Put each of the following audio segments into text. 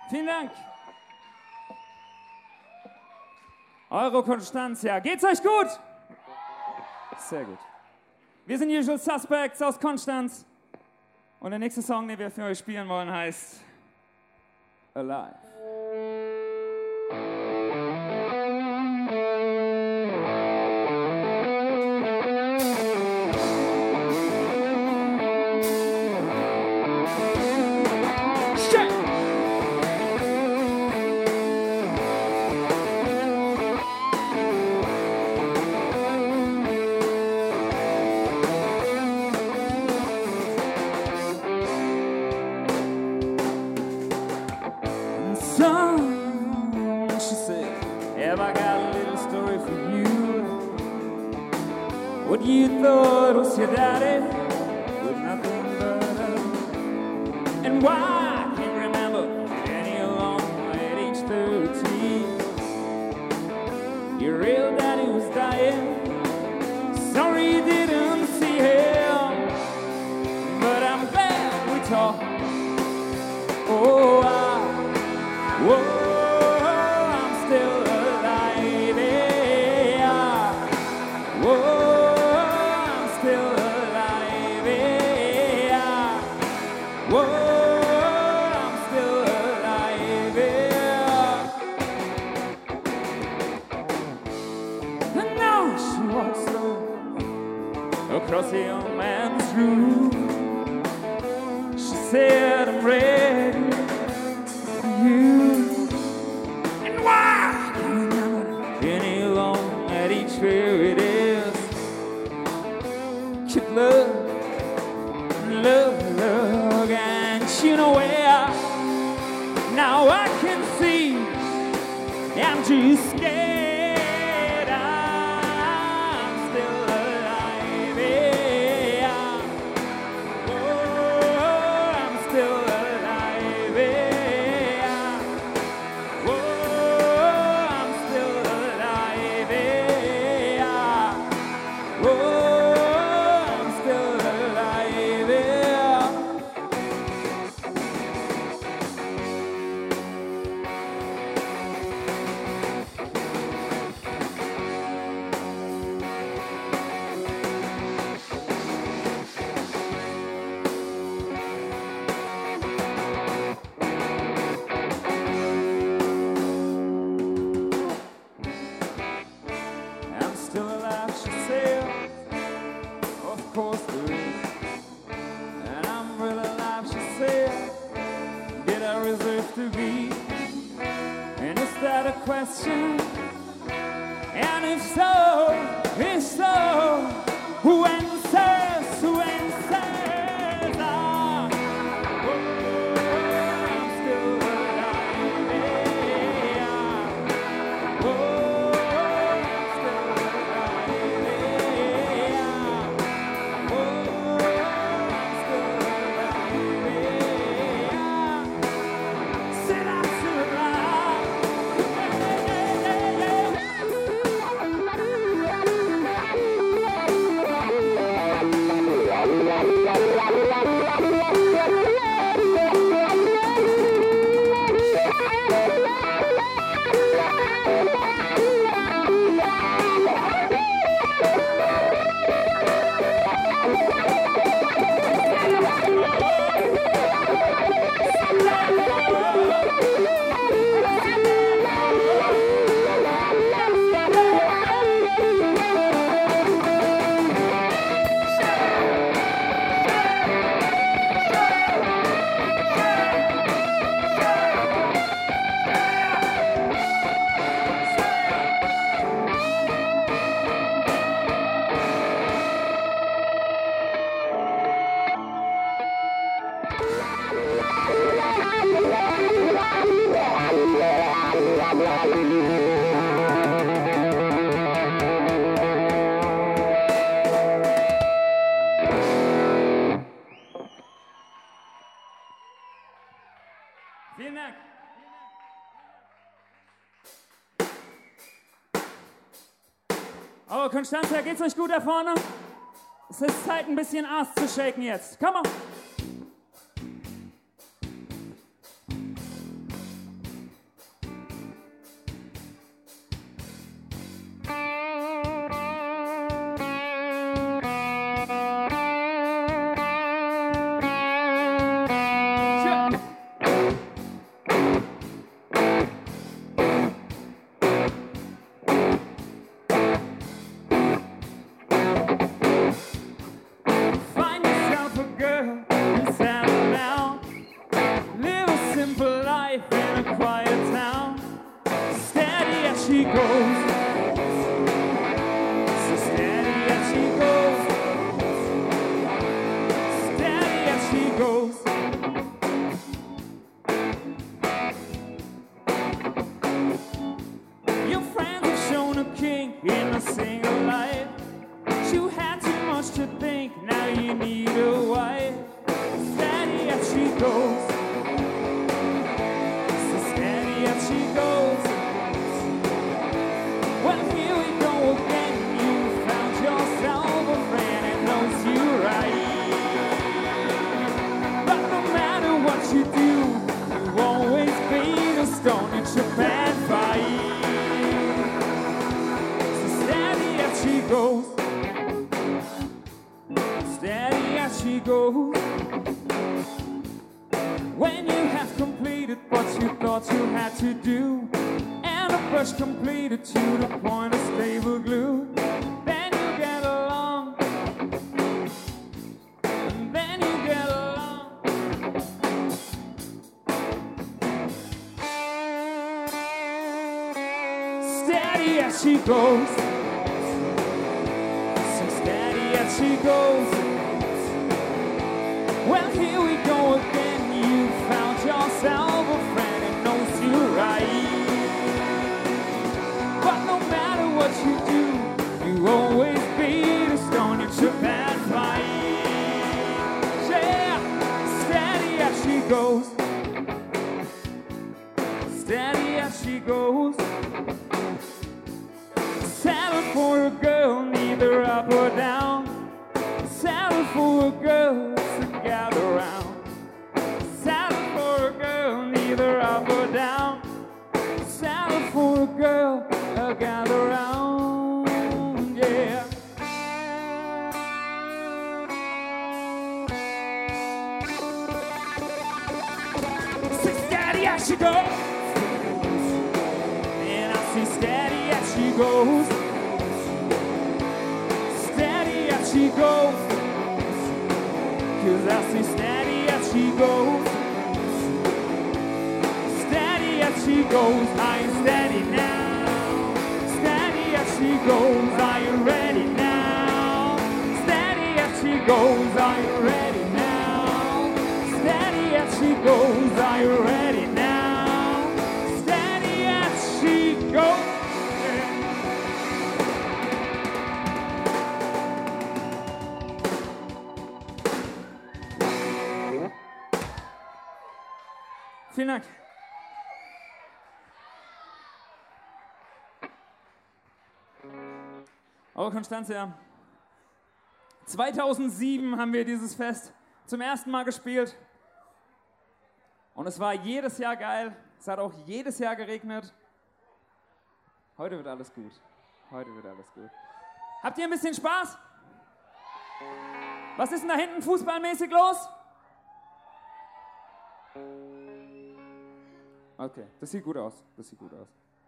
Vielen Dank. Euro Constantia. Geht's euch gut? Sehr gut. Wir sind Usual Suspects aus Konstanz. Und der nächste Song, den wir für euch spielen wollen, heißt Alive. What you thought was your daddy with nothing but love. And why I can't remember any along at age 13. Your real daddy was dying. Sorry you didn't see him, but I'm glad we talked. Oh, I'm still alive. Yeah. Whoa. Across the young man's room, she said, I'm ready for you. And why I can't remember any long at each where it is. Keep love, and you know where. Now I can see I'm too scared. Question, and if so, who answers, I'm still alive, yeah. I'm still alive, yeah. I'm still alive, yeah. Said I'm still alive. Vielen Dank. Oh, Constantia, geht's euch gut da vorne? Es ist Zeit, ein bisschen Ass zu shaken jetzt. Come on. life. You had too much to think, now you need a wife. Steady as she goes, so steady as she goes. Well, here we go again. You found yourself a friend and knows you right. But no matter what you do, you always be the stone in your bad fight. So steady as she goes, steady as she goes. When you have completed what you thought you had to do, and a brush completed to the point of stable glue, then you get along, and then you get along. Steady as she goes, so steady as she goes. Well, here we go again. You found yourself a friend and knows you right. But no matter what you do, you always be the stone in your bad fight. Yeah, steady as she goes, steady as she goes. Settle for a girl, neither up or down. Settle for a girl to gather round. Settle for a girl, neither up or down. Settle for a girl to gather round, yeah. So steady as she goes, and I see steady as she goes. Steady as she goes, 'cause I see steady as she goes. Steady as she goes, are you steady now? Steady as she goes, are you ready now? Steady as she goes, are you ready now? Steady as she goes, are you ready now? Steady as she goes. Vielen Dank. Oh, Constantia. 2007 haben wir dieses Fest zum ersten Mal gespielt. Und es war jedes Jahr geil. Es hat auch jedes Jahr geregnet. Heute wird alles gut. Heute wird alles gut. Habt ihr ein bisschen Spaß? Was ist denn da hinten fußballmäßig los? Okay, das sieht gut aus. Das sieht gut aus.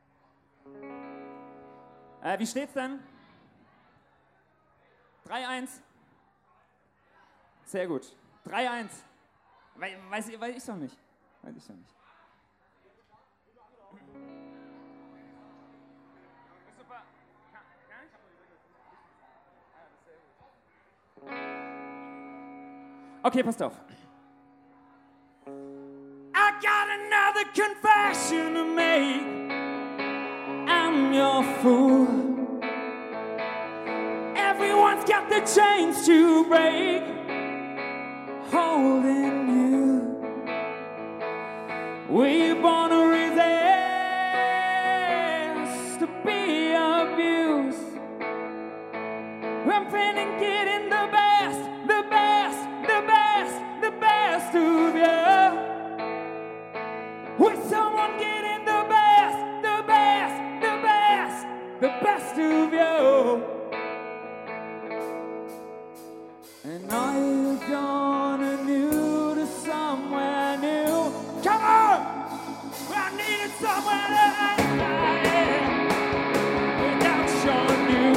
Wie steht's denn? 3-1. Sehr gut. 3-1. Weiß ich doch nicht. Weiß ich doch nicht. Super. Okay, passt auf. I got another confession to make. I'm your fool. Everyone's got the chains to break, holding you. We're born to resist, to be abused. I'm finna getting the best, the best, the best, the best of you. With someone getting the best, the best, the best, the best of you. And are you gonna new to somewhere new? Come on! I needed somewhere that without your new.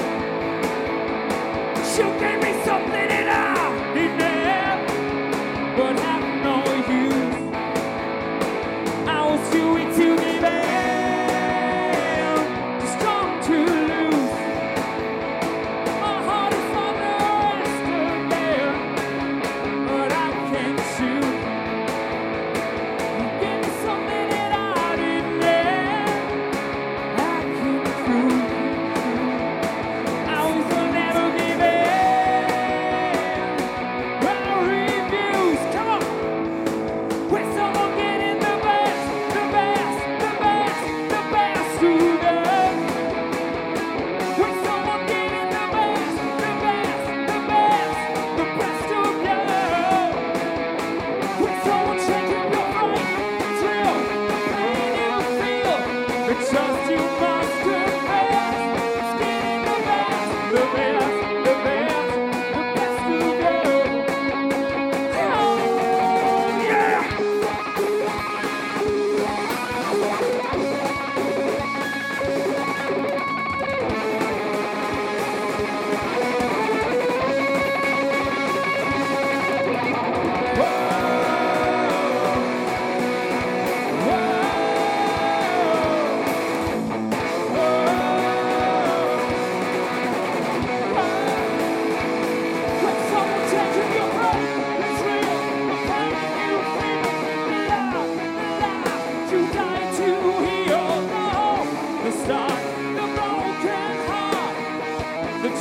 You gave me something that I didn't have, but have no use. I was too weak to give in, too strong to lose. My heart is on the rest of there, but I can't choose. You gave me something that I didn't have. I can't prove. I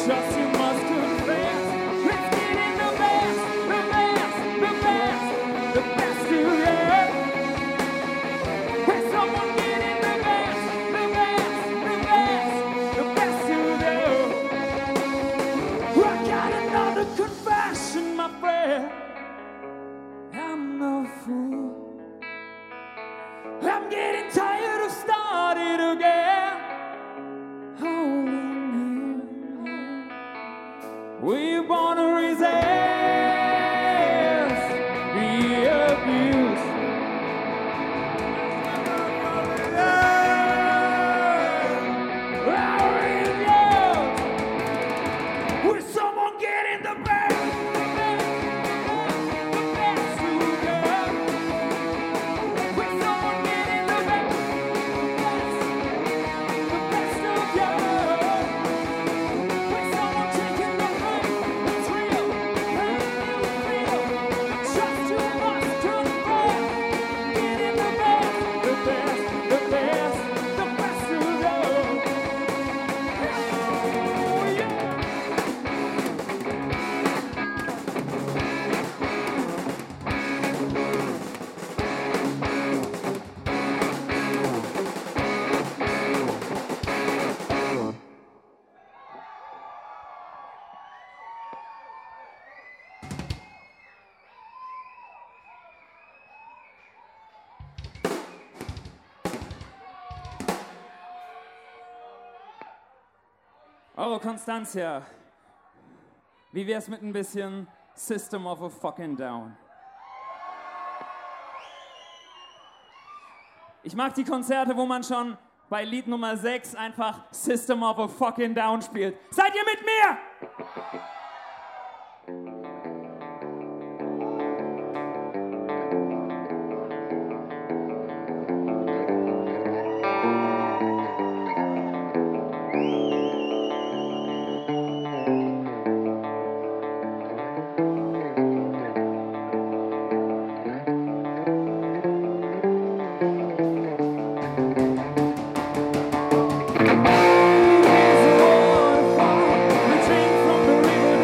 Just you must confess. Let's get in the best, the best, the best, the best you get. When someone get in the best, the best, the best, the best you do. I got another confession, my friend. I'm no fool. I'm getting tired of starting again. Holding you. We wanna resist the abuse. Will someone get in the best? The best you got. Will someone get in the best? The best of you. Will someone take in the pain? It's real, pain you feel. Just you must confess. Get in the best, the best, the best, the best of you. Oh yeah. Oh, Constantia, wie wär's mit ein bisschen System of a fucking Down? Ich mag die Konzerte, wo man schon bei Lied Nummer 6 einfach System of a fucking Down spielt. Seid ihr mit mir? There's a waterfall, we drink from the river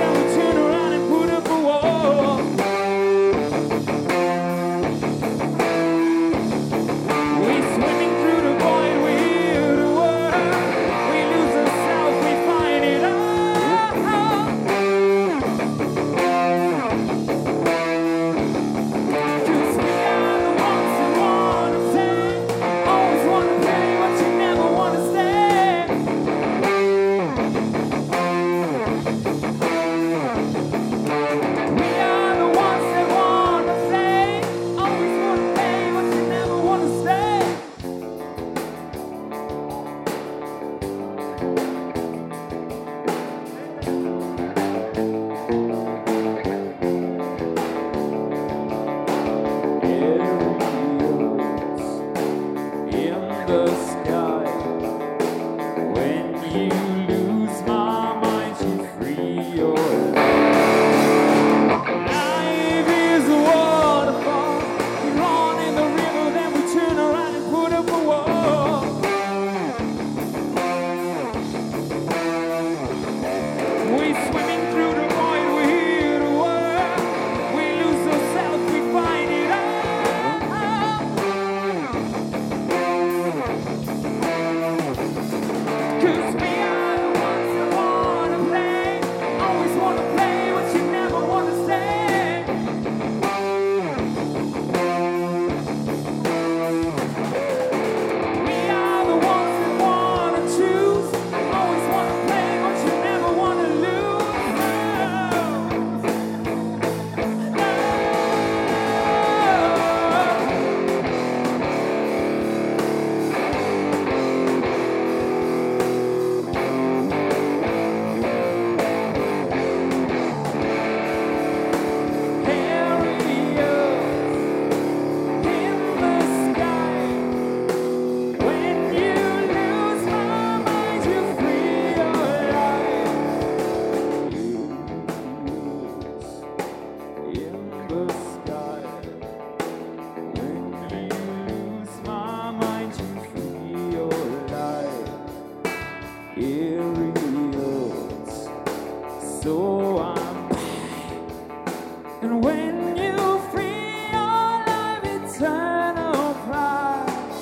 so I'm. And when you free all of eternal pride,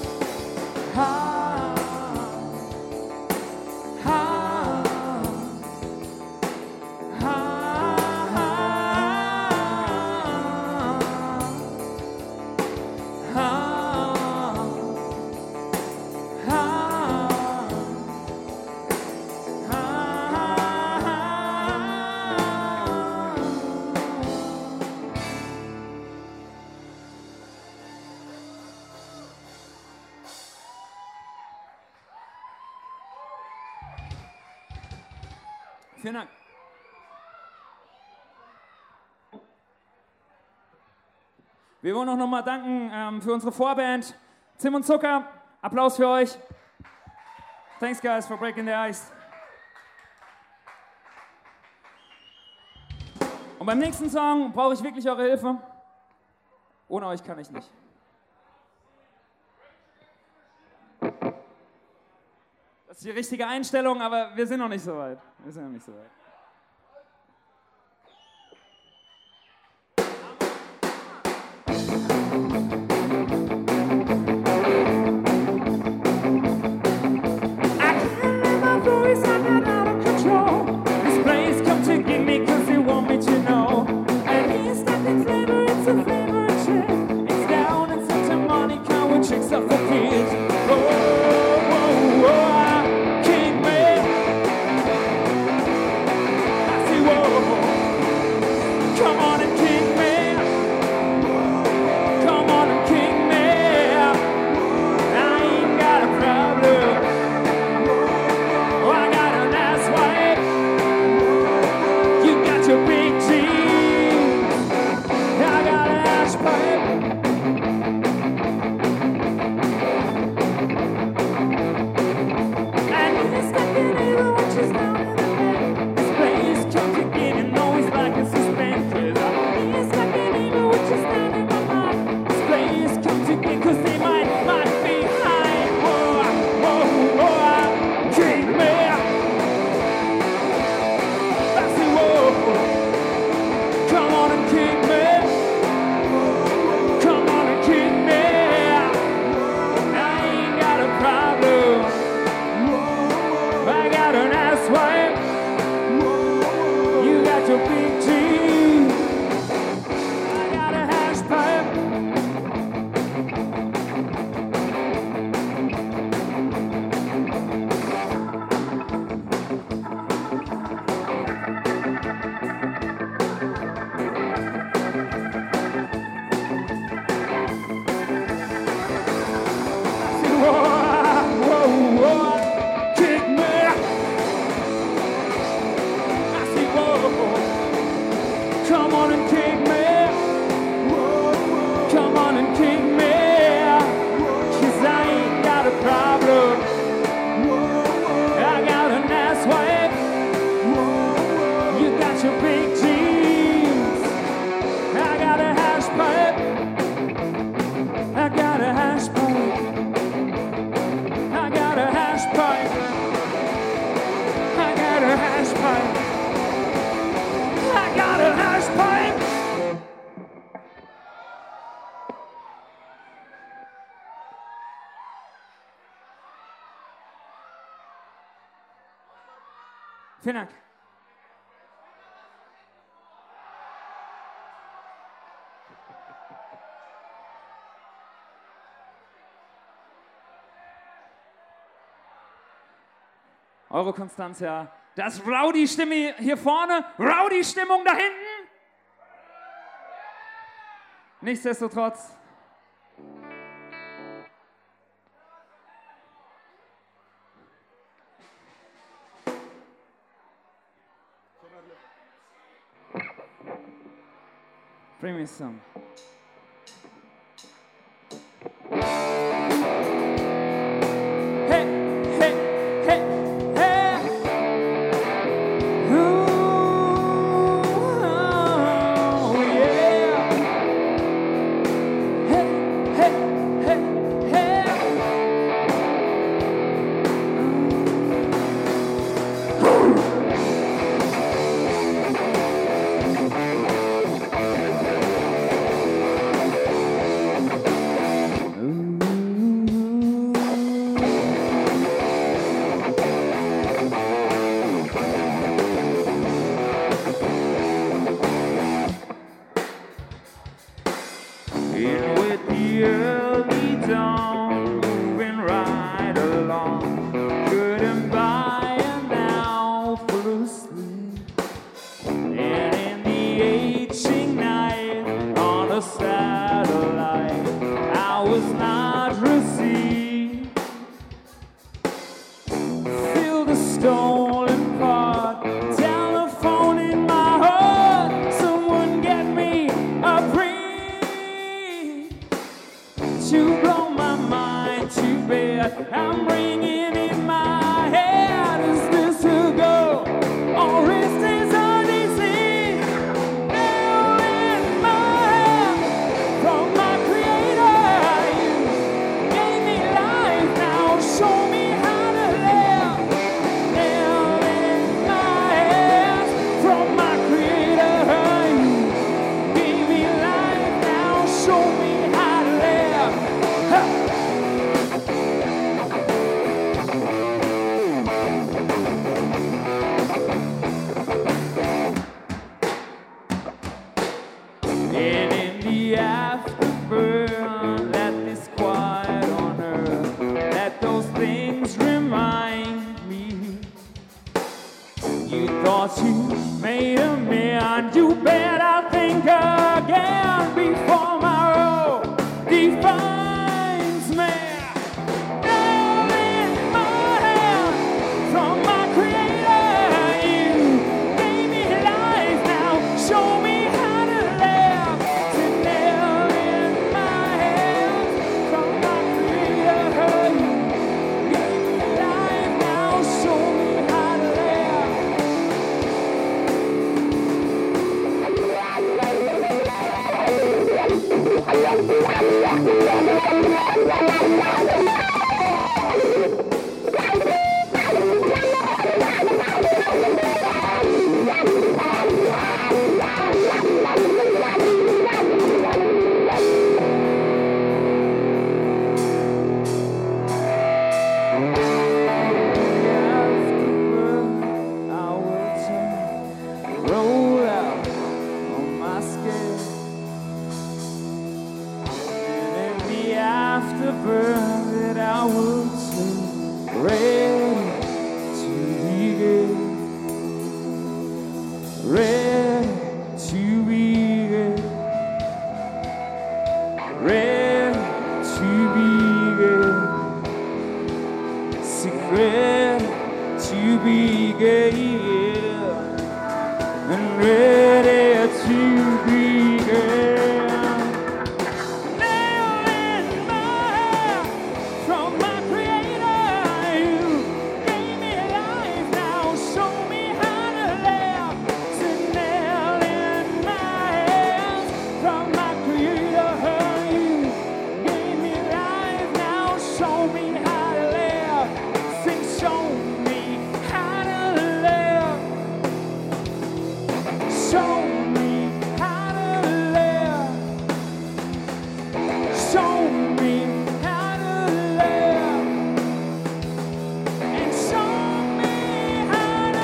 Vielen Dank. Wir wollen auch nochmal danken für unsere Vorband, Tim und Zucker. Applaus für euch. Thanks, guys, for breaking the ice. Und beim nächsten Song brauche ich wirklich eure Hilfe. Ohne euch kann ich nicht. Das ist die richtige Einstellung, aber wir sind noch nicht so weit. Wir sind noch nicht so weit. Vielen Dank. Eure Konstanz, ja. Das Rowdy-Stimme hier vorne, Rowdy-Stimmung da hinten. Nichtsdestotrotz. Bring me some. you made of me, and you bet I'll think again before my road defines me. Now in my hand, from my Creator, you gave me life. Now show me how to live. To nail in my hands, from my Creator, you gave me life. Now show me how to live. Roll out on my scale, and in the afterburn that I would turn ready to begin, ready to begin, ready to begin, secret to begin. And ready to begin. Nail in my hand, from my Creator, you gave me life. Now show me how to live. To nail in my hands, from my Creator, you gave me life. Now show me how to live. Sing, show me how to live. Show me how to live. Show me how to live. And show me how to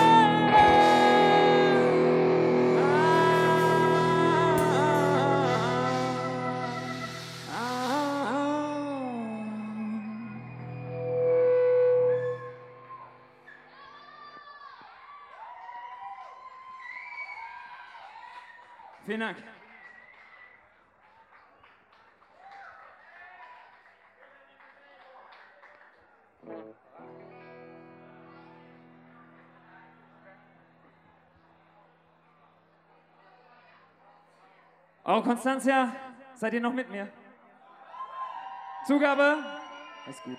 Vielen Dank. Oh, Konstanzia, seid ihr noch mit mir? Zugabe? Ist gut.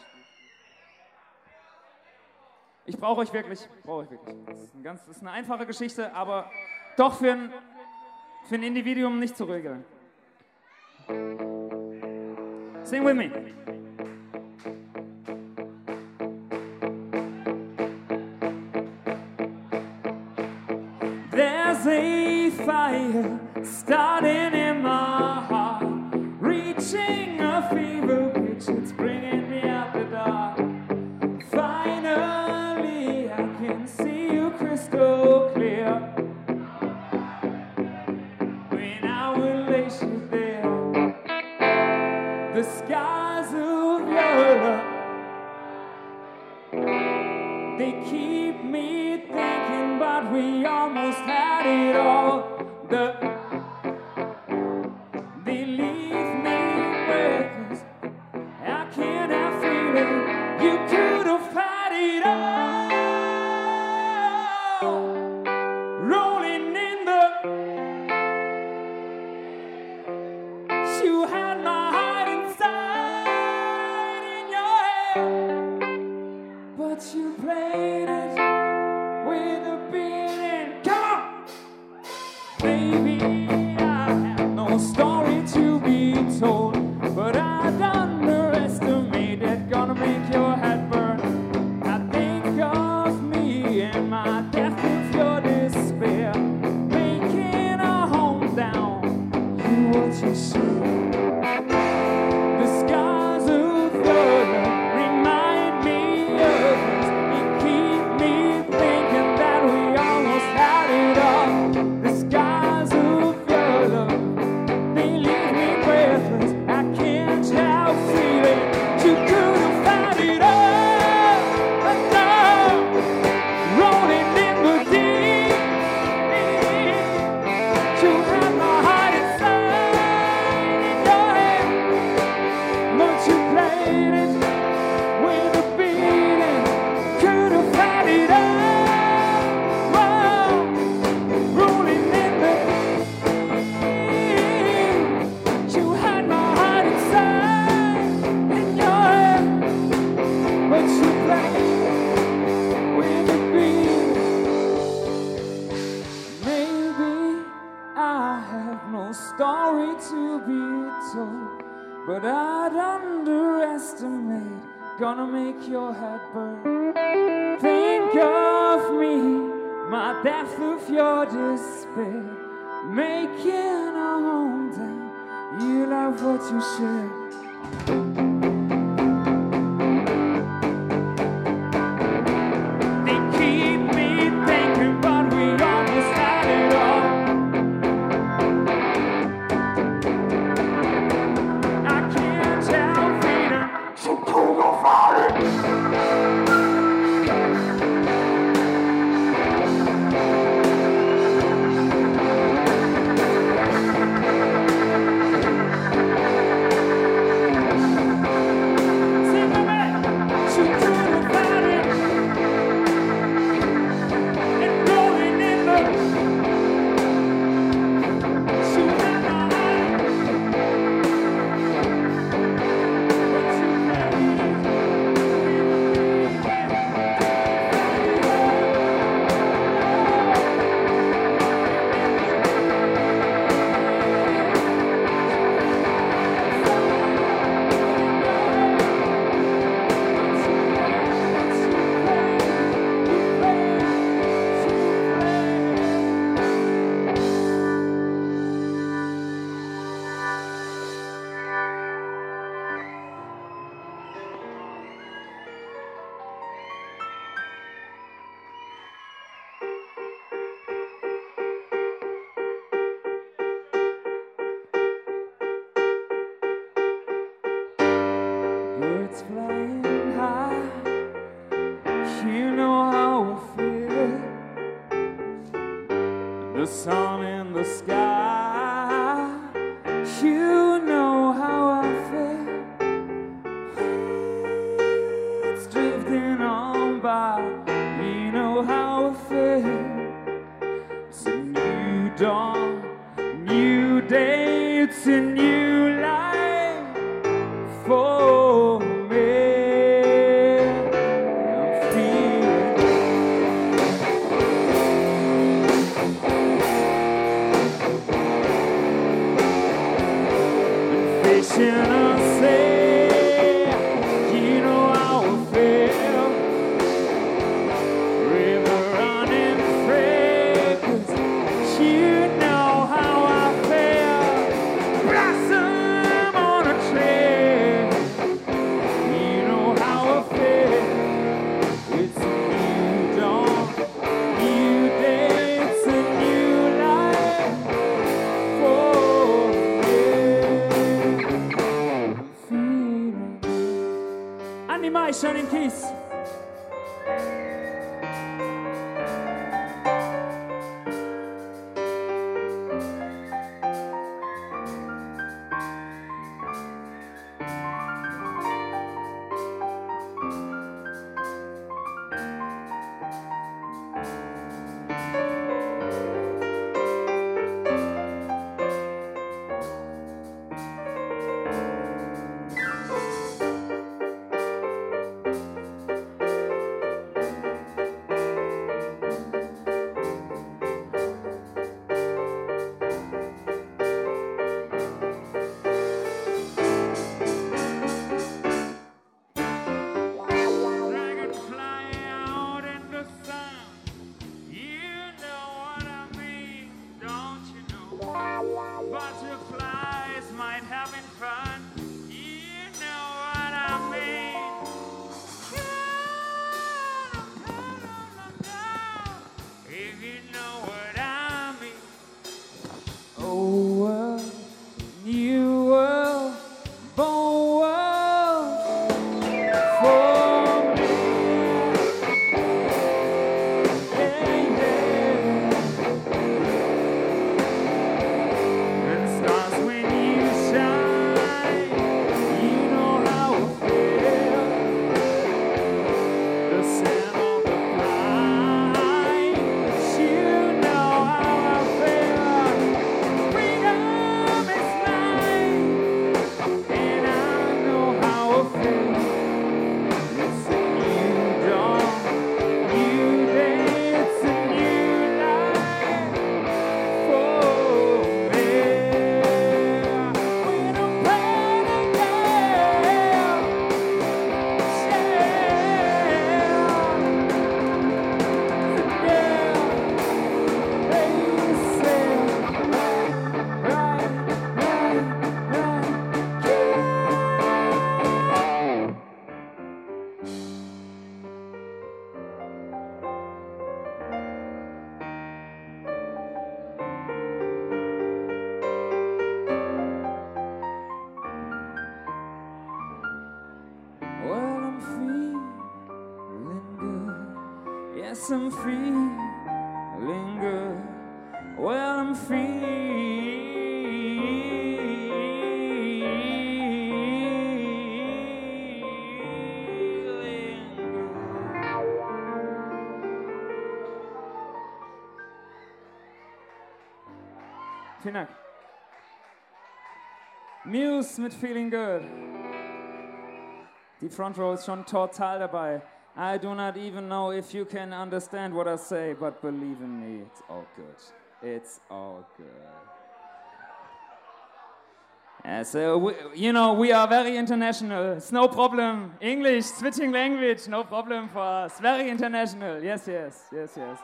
Ich brauche euch wirklich. Das ist eine einfache Geschichte, aber doch für ein Individuum nicht zu regeln. Sing with me. There's a fire starting in my heart, reaching a fever pitch, it's bringing me out the dark. Finally, I can see you crystal clear. The skies of your love, they keep me thinking, but we almost had it all. They leave me breathless. I can't have feeling. You could have had it all. Rolling in the, you had my heart inside in your head, but you played it with a beating. Come on! Baby, I have no story to be told, but I'd underestimate it, gonna make your head burn. I think of me and my death with your despair, making a home down, you what you should. The scars of your love remind me of us. You keep me thinking that we almost had it all. The scars of your story to be told, but I'd underestimate. Gonna make your head burn. Think of me, my depth of your despair, making a home down. You love what you share. They keep me thinking, but we almost had it all. I can't tell freedom, so pull the fire. Birds flying high, you know how I feel. The sun in the sky, you know how I feel. It's drifting on by, you know how I feel. It's a new dawn, new day, it's a new life for me. I'm feeling fishing on sea, you know how I feel. River running free, 'cause you know how I feel. Blossom on a tree, you know how I feel. It's a new dawn, new day, it's a new life for me. I'm feeling animation in Kiss. Yes, I'm feeling good. Well, I'm feeling Vielen Dank. Muse mit Feeling Good. Die Front Row ist schon total dabei. I do not even know if you can understand what I say, but believe in me, it's all good. It's all good. So, we are very international. It's no problem. English, switching language, no problem for us. Very international. Yes, yes, yes, yes.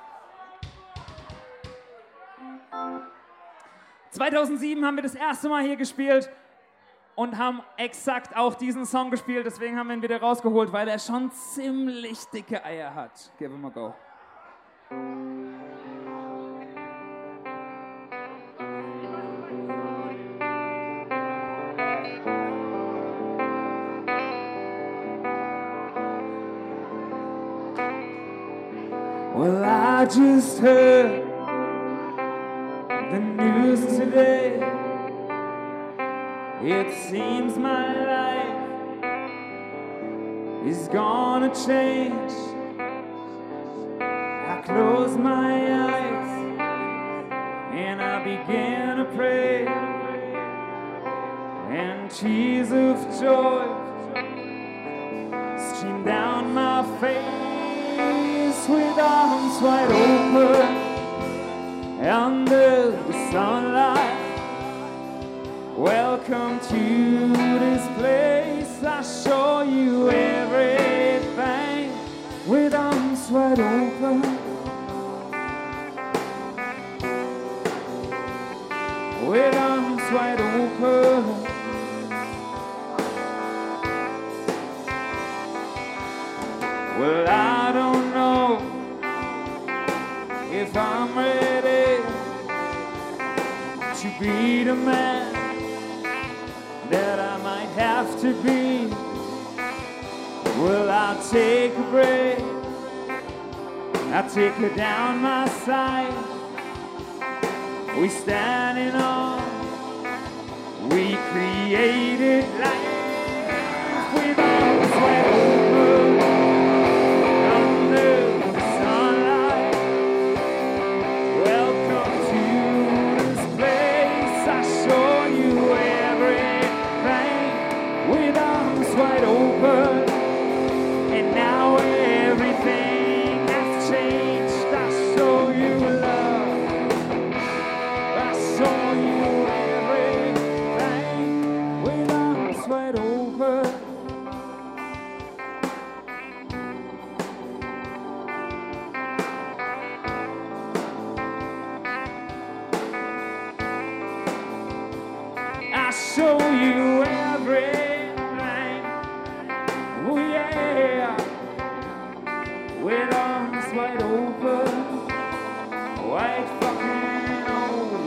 2007 haben wir das erste Mal hier gespielt und haben exakt auch diesen Song gespielt. Deswegen haben wir ihn wieder rausgeholt, weil er schon ziemlich dicke Eier hat. Give him a go. Well, I just heard the news today. It seems my life is gonna change. I close my eyes and I begin to pray, and tears of joy stream down my face with arms wide open under the sunlight. Welcome to this place. I show you everything with arms wide open. With arms wide open. Well, I don't know if I'm ready to be the man that I might have to be. Well, I'll take a break. I'll take her down my side. We standing on, we created life with arms wide open under the sunlight. Welcome to this place. I show you everything with arms wide open. And now everything has changed. I show you love. I show you everything with arms wide open. I show you everything, oh yeah, with arms wide open, wide fucking open.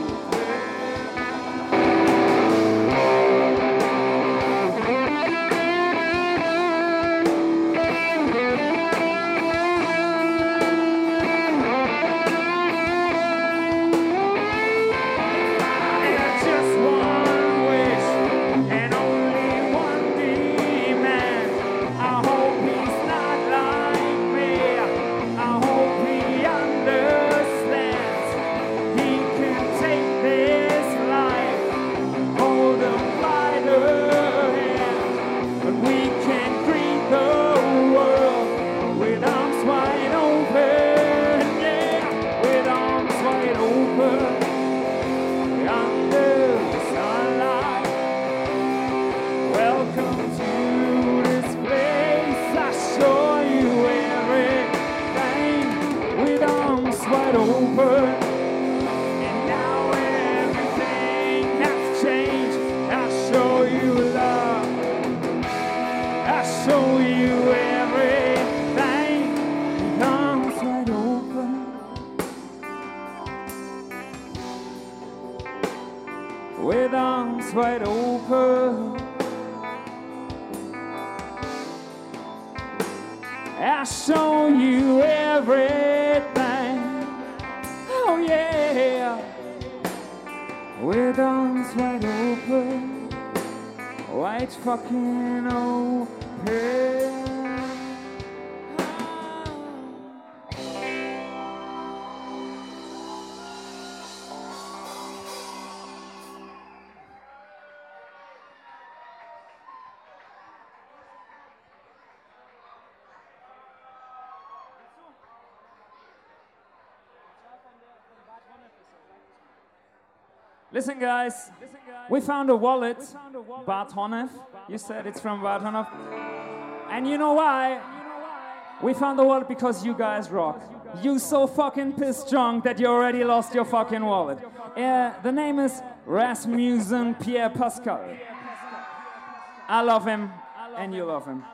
Just one wish and only one demand. I hope he's not like me. I hope he understands. He can take this life, hold him by the hand, but we can greet the world with arms wide open. Yeah, with arms wide open. Under the sunlight, welcome to this place. I show you everything with arms wide open. And now everything has changed. I show you love. I show you everything with arms wide open. With arms wide open, I show you everything. with arms wide open, wide fucking open. Listen guys, we found a wallet, Bad Honnef. You said it's from Bad Honnef. And you know why? We found the wallet because you guys rock. You so fucking pissed drunk that you already lost your fucking wallet. The name is Rasmussen Pierre Pascal. I love him, and you love him.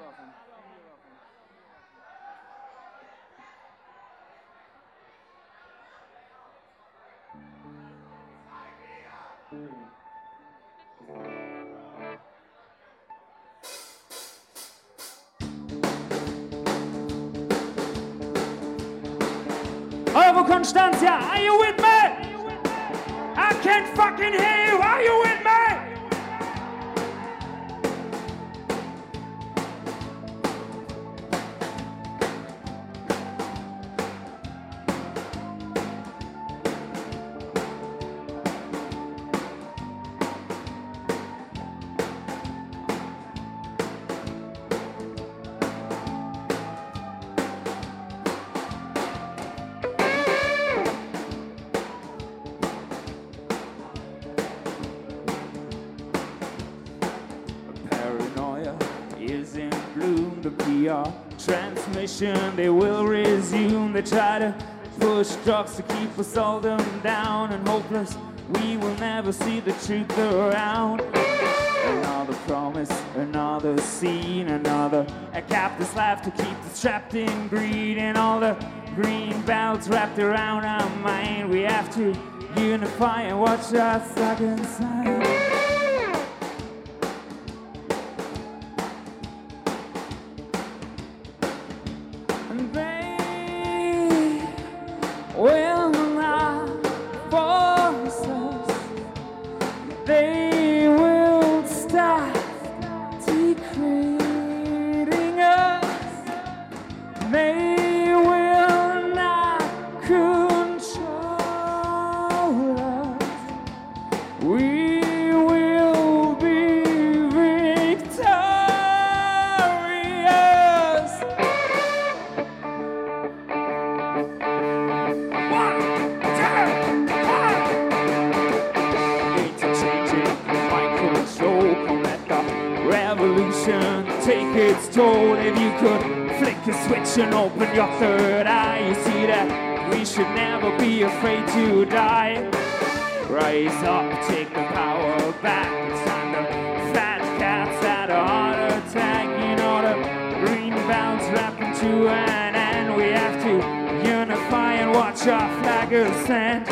Eure Constantia, are you with me? I can't fucking hear you, are you with me? Transmission, they will resume. They try to push drugs to keep us all down and hopeless. We will never see the truth around. Another promise, another scene, another a captive's life to keep us trapped in greed, and all the green belts wrapped around our mind. We have to unify and watch us stuck inside. Will not force us. They will stop degrading us. They will not control us. We will be victorious. Revolution take its toll. If you could flick a switch and open your third eye, you see that we should never be afraid to die. Rise up, take the power back. It's time to fat cats had a heart attack. You know the green belts wrap into an end. We have to unify and watch our flag ascend.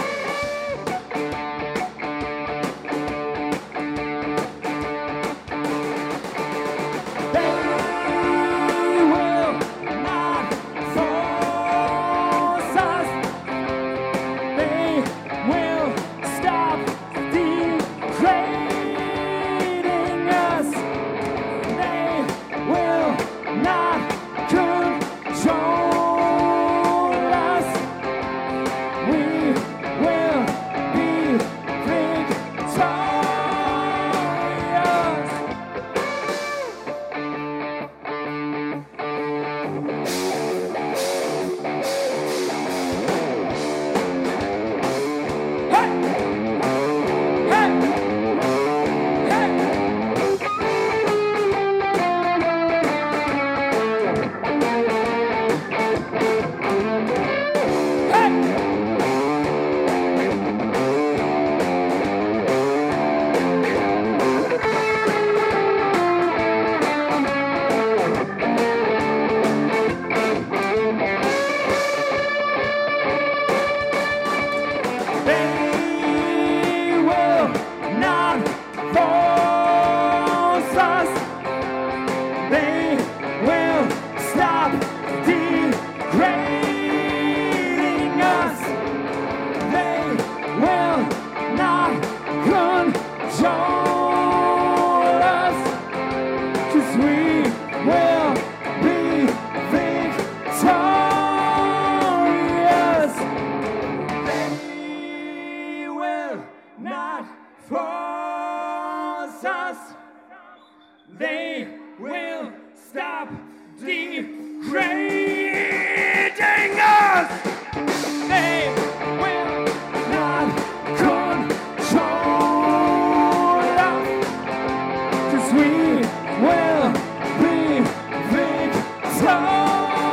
not force us. They will stop degrading us. They will not control us. 'Cause we will be victorious.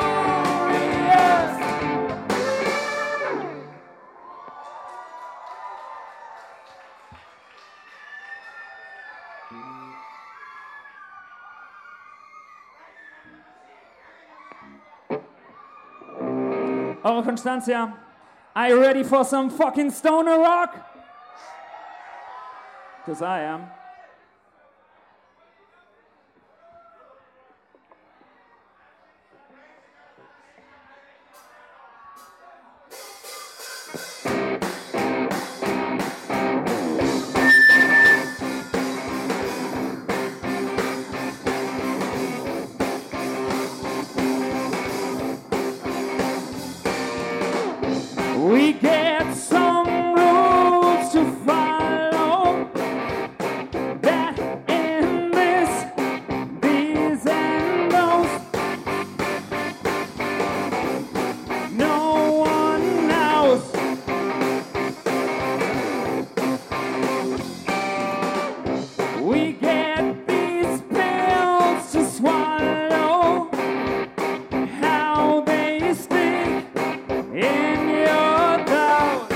Oh, Constantia, are you ready for some fucking stoner rock? 'Cause I am. We get some rules to follow that in this, these and those. No one knows. We get these pills to swallow, how they stick in your throat.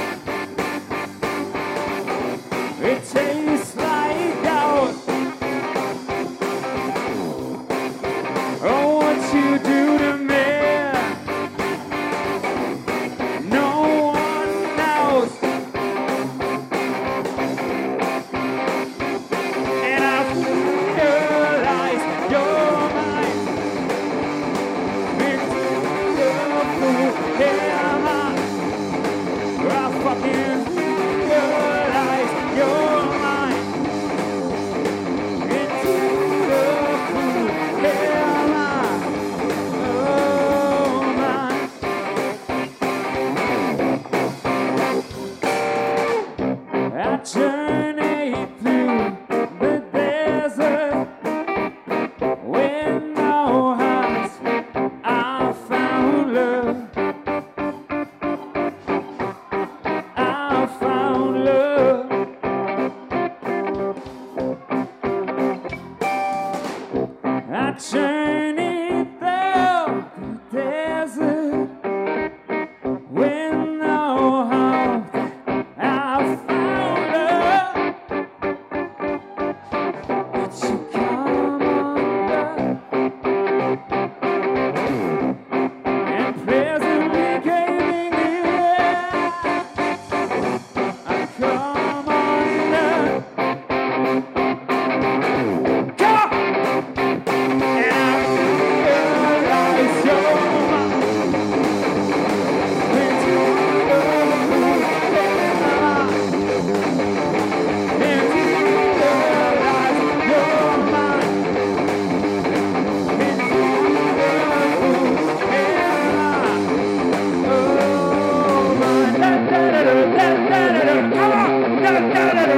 It tastes like gout. Oh, what you do to me, no one knows. And I realize you're mine. It's beautiful, am I? I fucking realize you're mine. It's beautiful, am I? Oh, mine. I journeyed through the desert with no house. I found love. I found love. I journeyed through the desert with no hope. I found love. But you come under and presently gave me I come under. Come on! And I realize you're mine. It's beautiful, am I? And you realize you're mine. It's beautiful, am I? Oh, mine. Da-da-da-da-da-da-da-da. Come on! Da-da-da-da.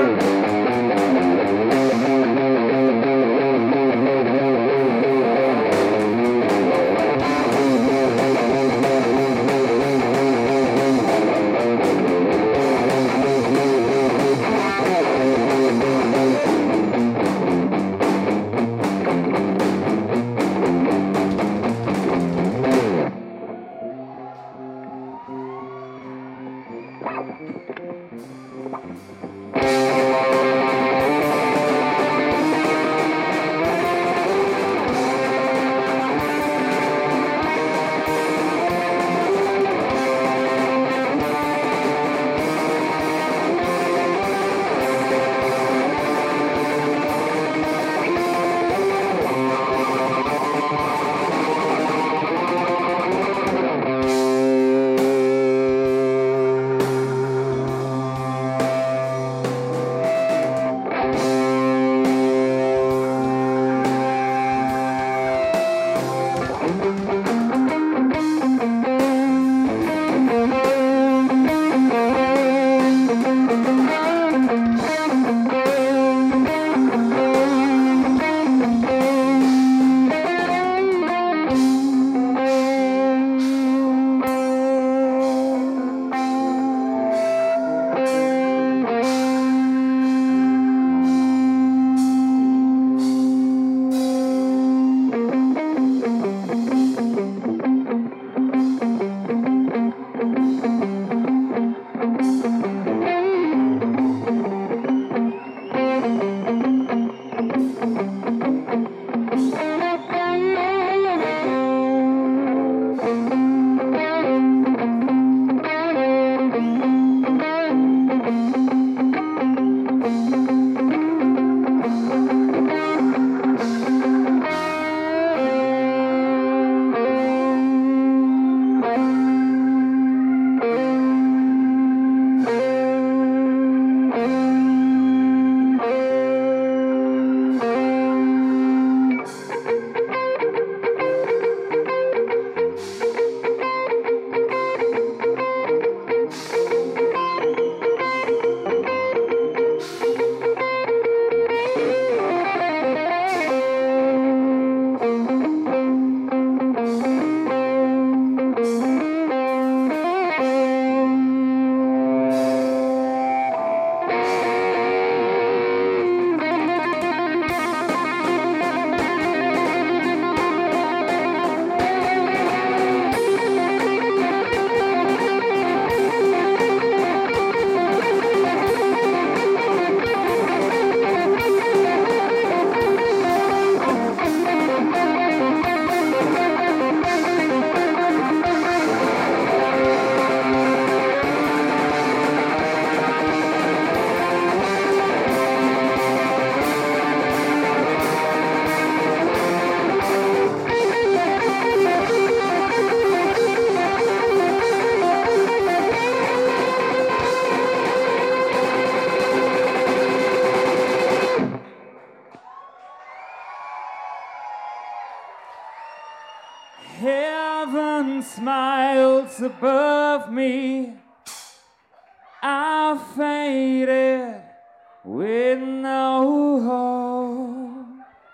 miles above me are faded with no hope.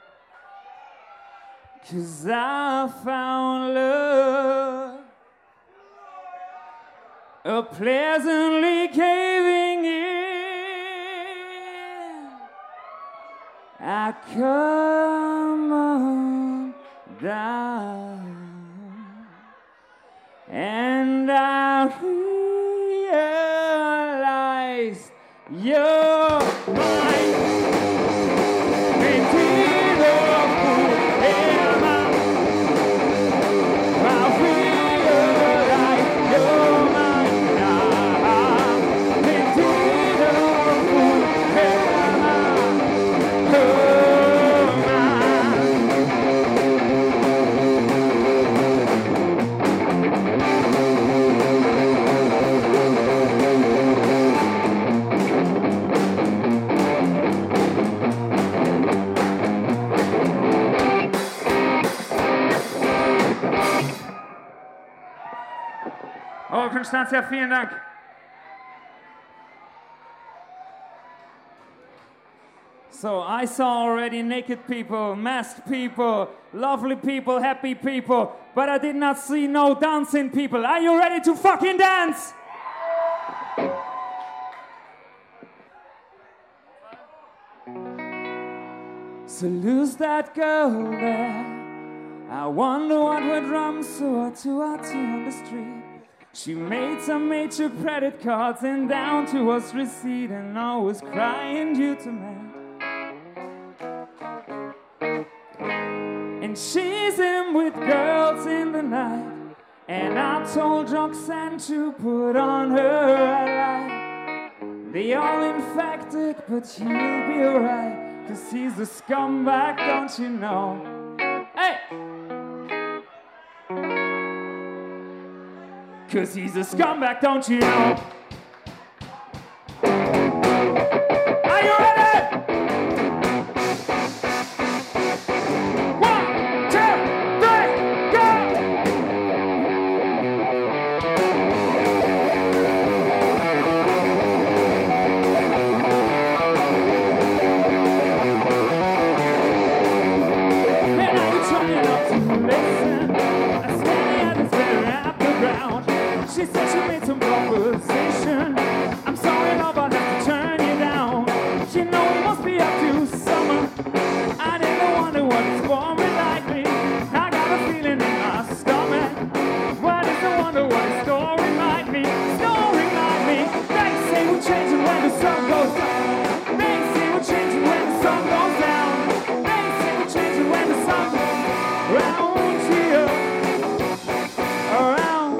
'Cause I found love a pleasantly caving in. I come on down and I realize you're mine. Indeed, oh, who am I? I realize you're mine now. Indeed, oh, who am I? Oh, Constantia, vielen Dank. So I saw already naked people, masked people, lovely people, happy people, but I did not see no dancing people. Are you ready to fucking dance? So lose that girl there. I wonder what went wrong so hard on the street. She made some major credit cards and down to us receipt and always crying due to man. And she's in with girls in the night. And I told Roxanne to put on her a light. They all infected, but he'll be alright. 'Cause he's a scumbag, don't you know? Hey! 'Cause he's a scumbag, don't you know? Are you ready? 1, 2, 3, go! Man, are you trying not to listen? I swear at this very up the ground. She said she made some proposition. I'm sorry, love, I'll have to turn you down. You know it must be up to summer. I never wonder what it's for me like me. I got a feeling in my stomach. What is the wonder what a story might be? Story might be. They say we're changing when the sun goes down. They say we're changing when the sun goes down. They say we're changing when the sun goes round here. Around.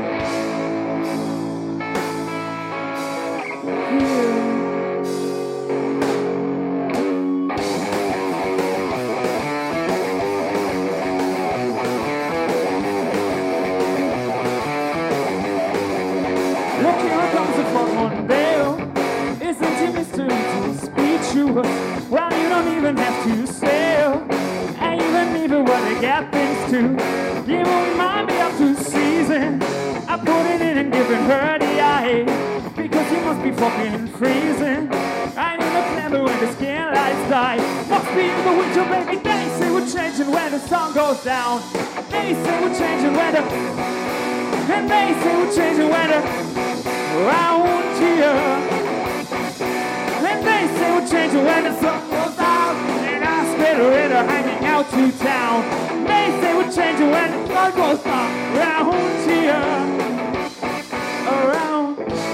Isn't it mystery to speak to us? Well, you don't even have to sail. I even even what it happens to. You might be up to season. I put it in and giving her the eye. Because you must be fucking freezing. I need a clever when the skin lights die. Must be in the winter, baby. They say we're changing when the sun goes down. They say we're changing when the... And they say we're changing when the... Round here. And they say we're changing when the sun goes down. And I spit her hanging out to town. They say we're changing when the sun goes down. Round here. Around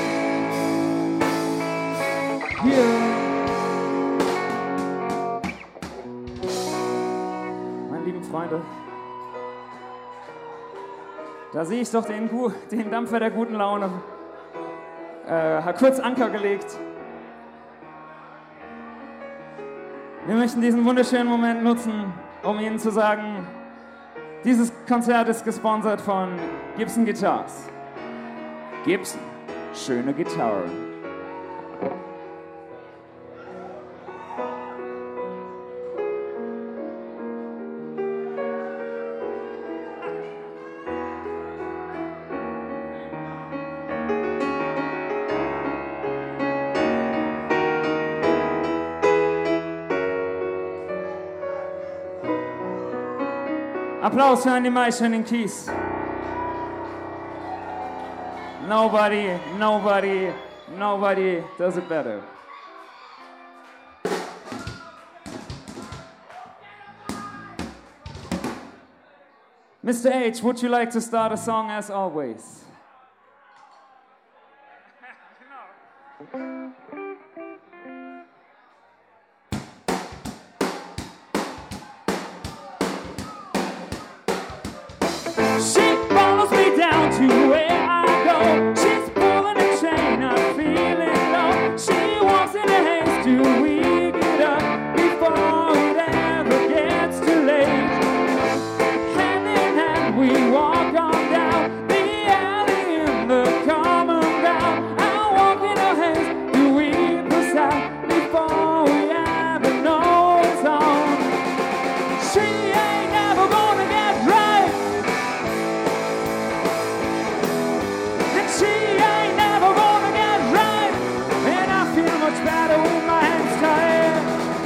here. Meine lieben Freunde, da sehe ich doch den Dampfer der guten Laune. Hat kurz Anker gelegt. Wir möchten diesen wunderschönen Moment nutzen, um Ihnen zu sagen, dieses Konzert ist gesponsert von Gibson Guitars. Gibson, schöne Gitarren. Applaus für Andy Meischer und den Keys. Nobody does it better. Mr. H, would you like to start a song as always? She follows me down to where I go. She's pulling a chain, I'm feeling low. She wants in a haste to wig it up before it ever gets too late. Hand in hand we walk on down the alley in the common ground. I walk in a haste to weep us out before we ever know it's on. She ain't never gonna get right. She ain't never gonna get right, and I feel much better with my hands tied.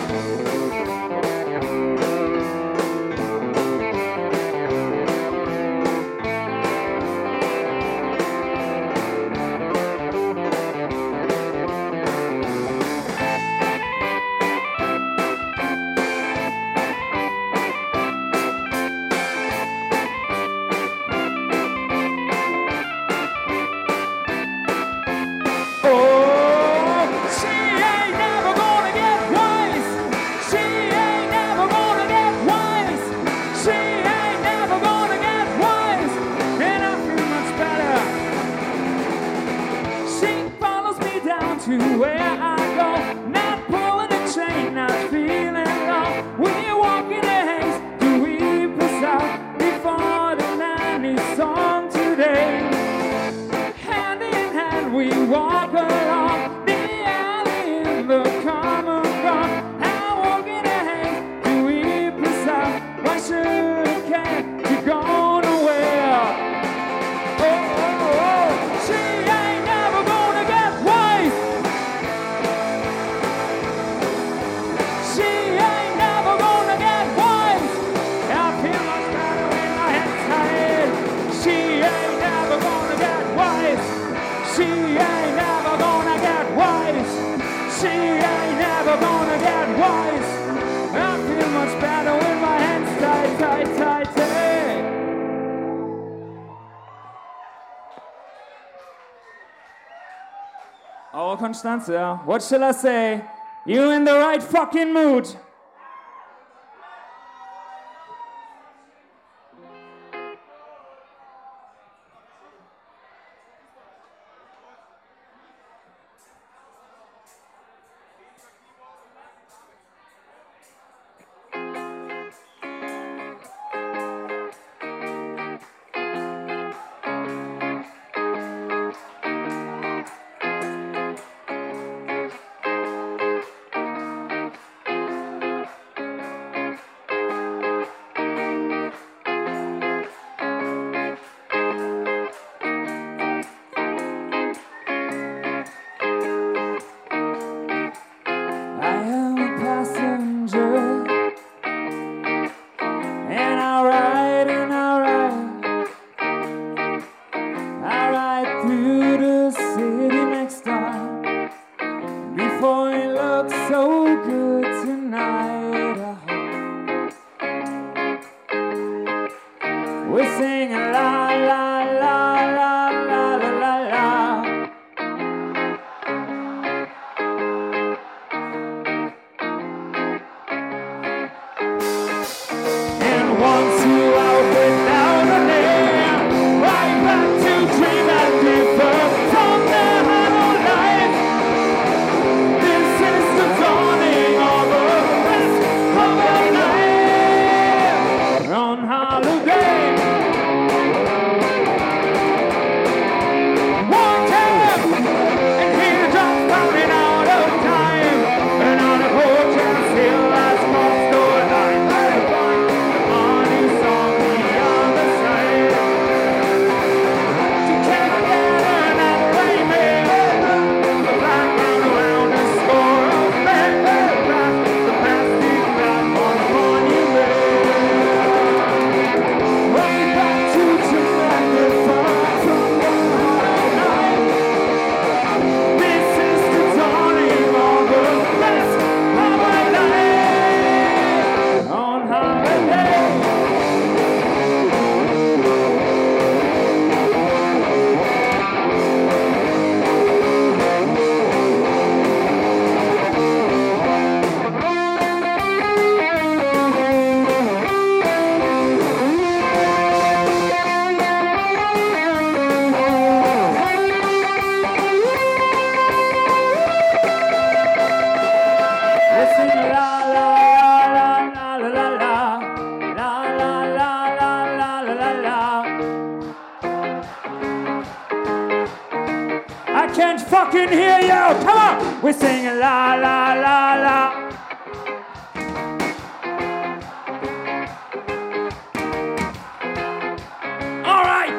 To where I go, not pulling a chain, not feeling low. We're walking a haste to weep us out before the night is on today. Hand in hand we walk along the alley in the common ground. I walk in a haste to weep us out. Why should I care to go nowhere? Oh, oh, oh. She ain't never gonna get wise. She ain't never gonna get wise. I feel much better when my head's tired. She ain't never gonna get wise. She ain't never gonna get wise. She ain't never gonna get wise. I feel much better when my hands tight, tight, tight, tight. Oh, Constanza, what shall I say? You in the right fucking mood. This is the dawning of the best of fucking hear you. Come on. We're singing la la la la. All right.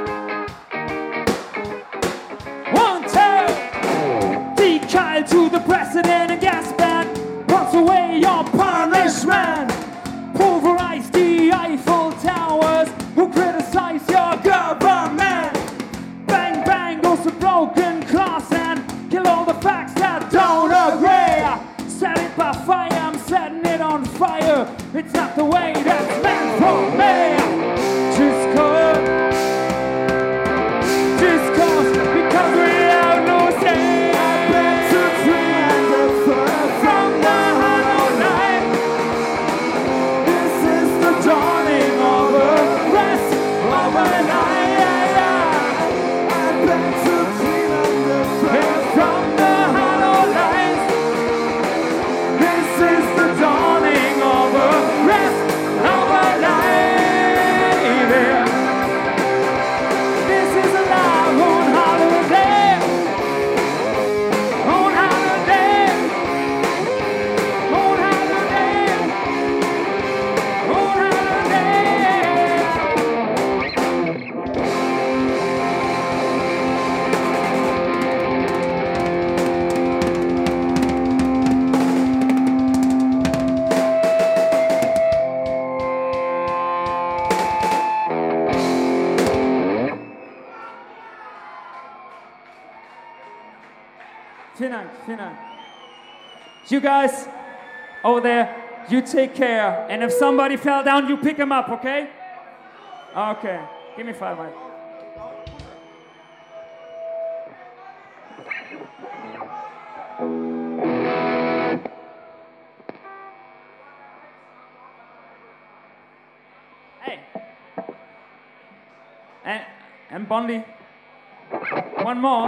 1, 2. Decal to the president and gas band. Runs away your punishment. Pulverize the Eiffel Towers. Who criticize your government? Bang bang goes the broken glass and kill all the facts that don't agree. Set it by fire, I'm setting it on fire. It's not the way that's meant for me. Just cause, because we have no say. I bet to free and the from the hollow night. This is the dawning of a rest of a night. I bet to free and the from the hollow night. This is the dawning of a rest of a night. This is a live on holiday. On holiday. On holiday. On holiday. Vielen Dank, vielen Dank. You guys over there, you take care. And if somebody fell down, you pick him up, okay? Okay. Give me 5 minutes. Hey. And Bondi. One more.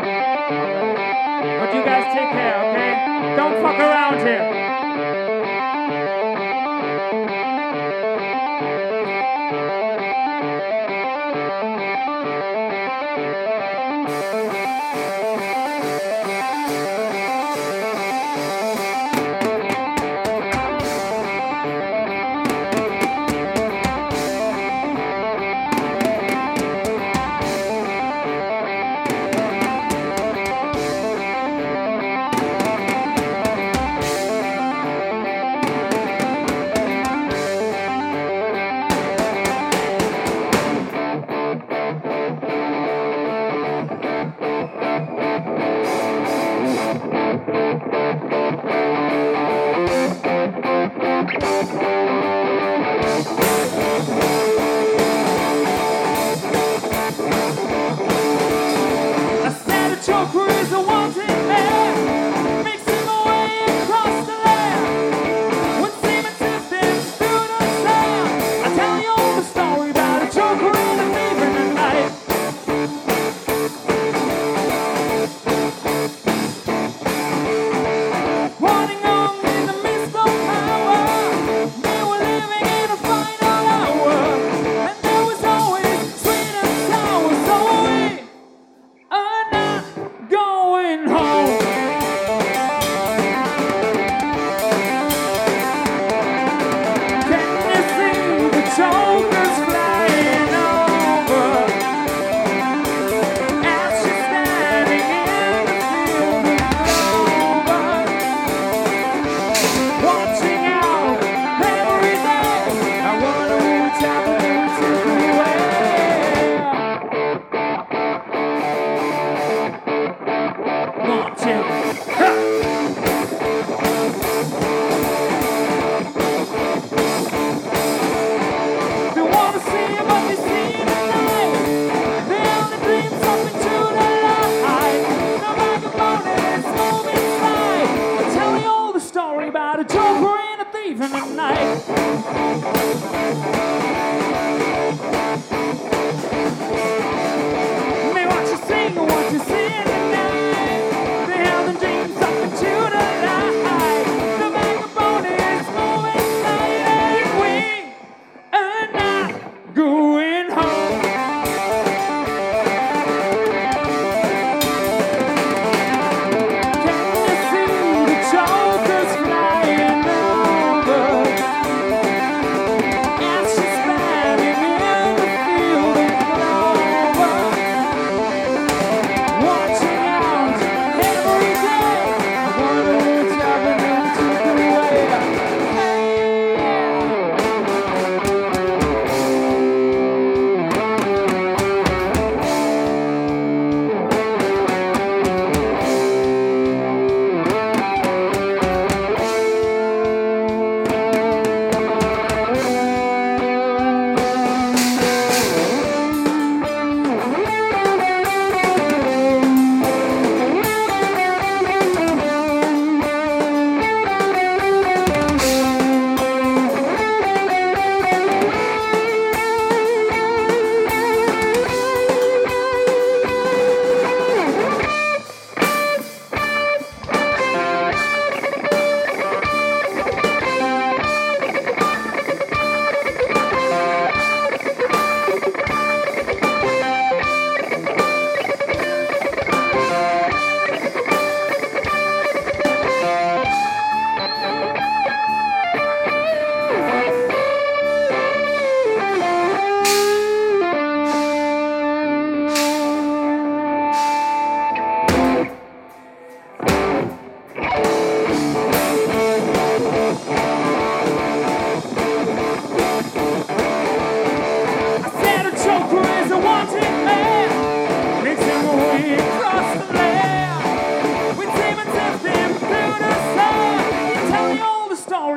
But you guys take care, okay? Don't fuck around here.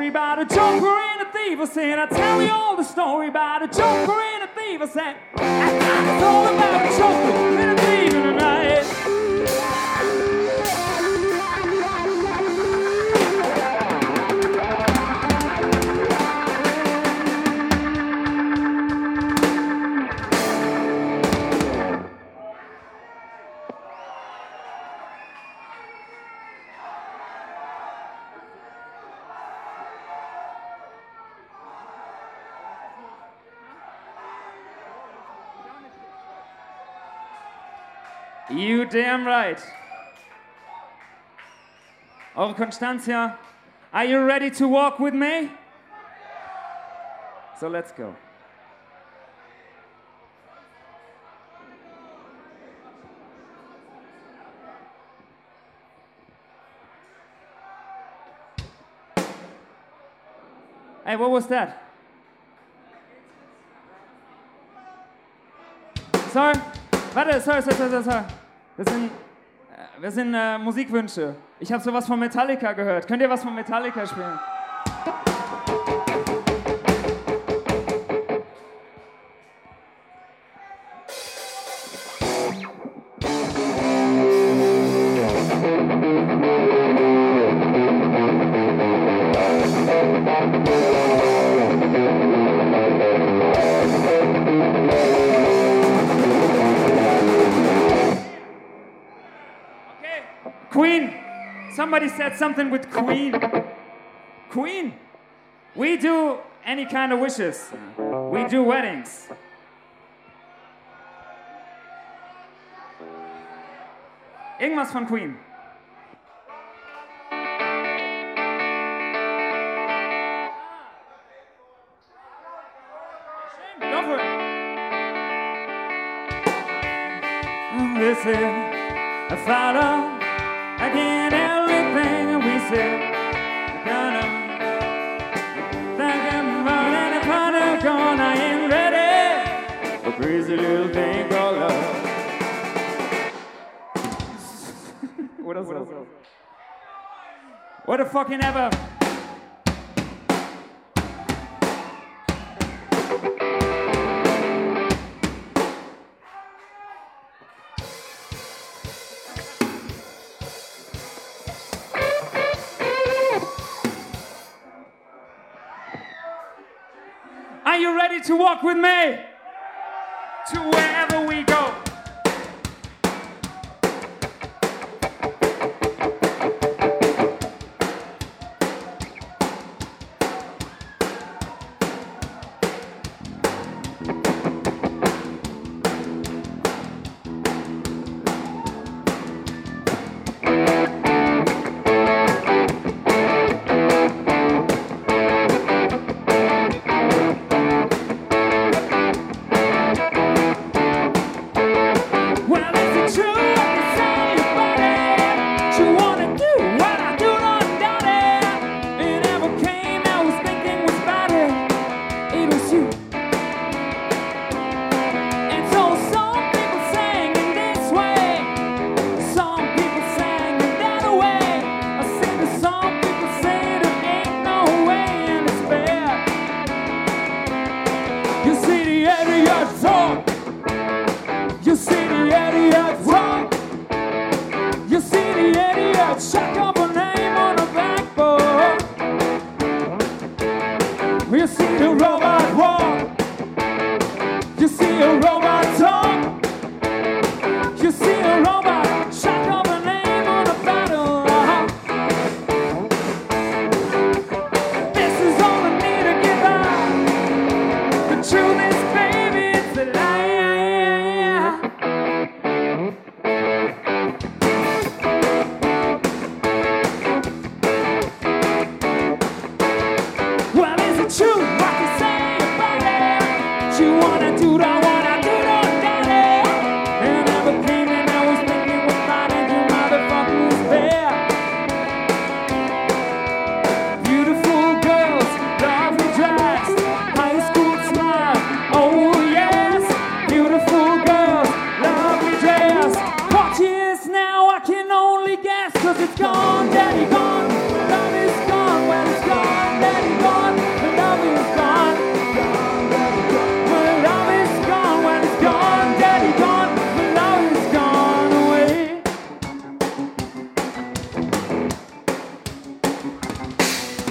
story about a joker and a thief. I said, I'll tell you all the story about a joker and a thief. I said, it's all about a joker and a thief in the night. You damn right. Oh, Constantia, are you ready to walk with me? So let's go. Hey, what was that? Sorry? Warte, sorry. Das sind Musikwünsche. Ich habe sowas von Metallica gehört. Könnt ihr was von Metallica spielen? Queen. Somebody said something with Queen. Queen. We do any kind of wishes. We do weddings. Irgendwas von Queen. Go for it. This is a follow. Again, everything we said, gonna think I'm running upon a gun. I ain't ready for crazy little thing called love. What else? What a fucking ever. Are you ready to walk with me to wherever we go? You see the idiot wrong. You see the idiot check up a name on a blackboard. You see the robot walk. You see a robot talk. You see a robot check up a name on a battle. This is all I need to give out. The truth is, baby, it's a lie. Well, is it true what you say?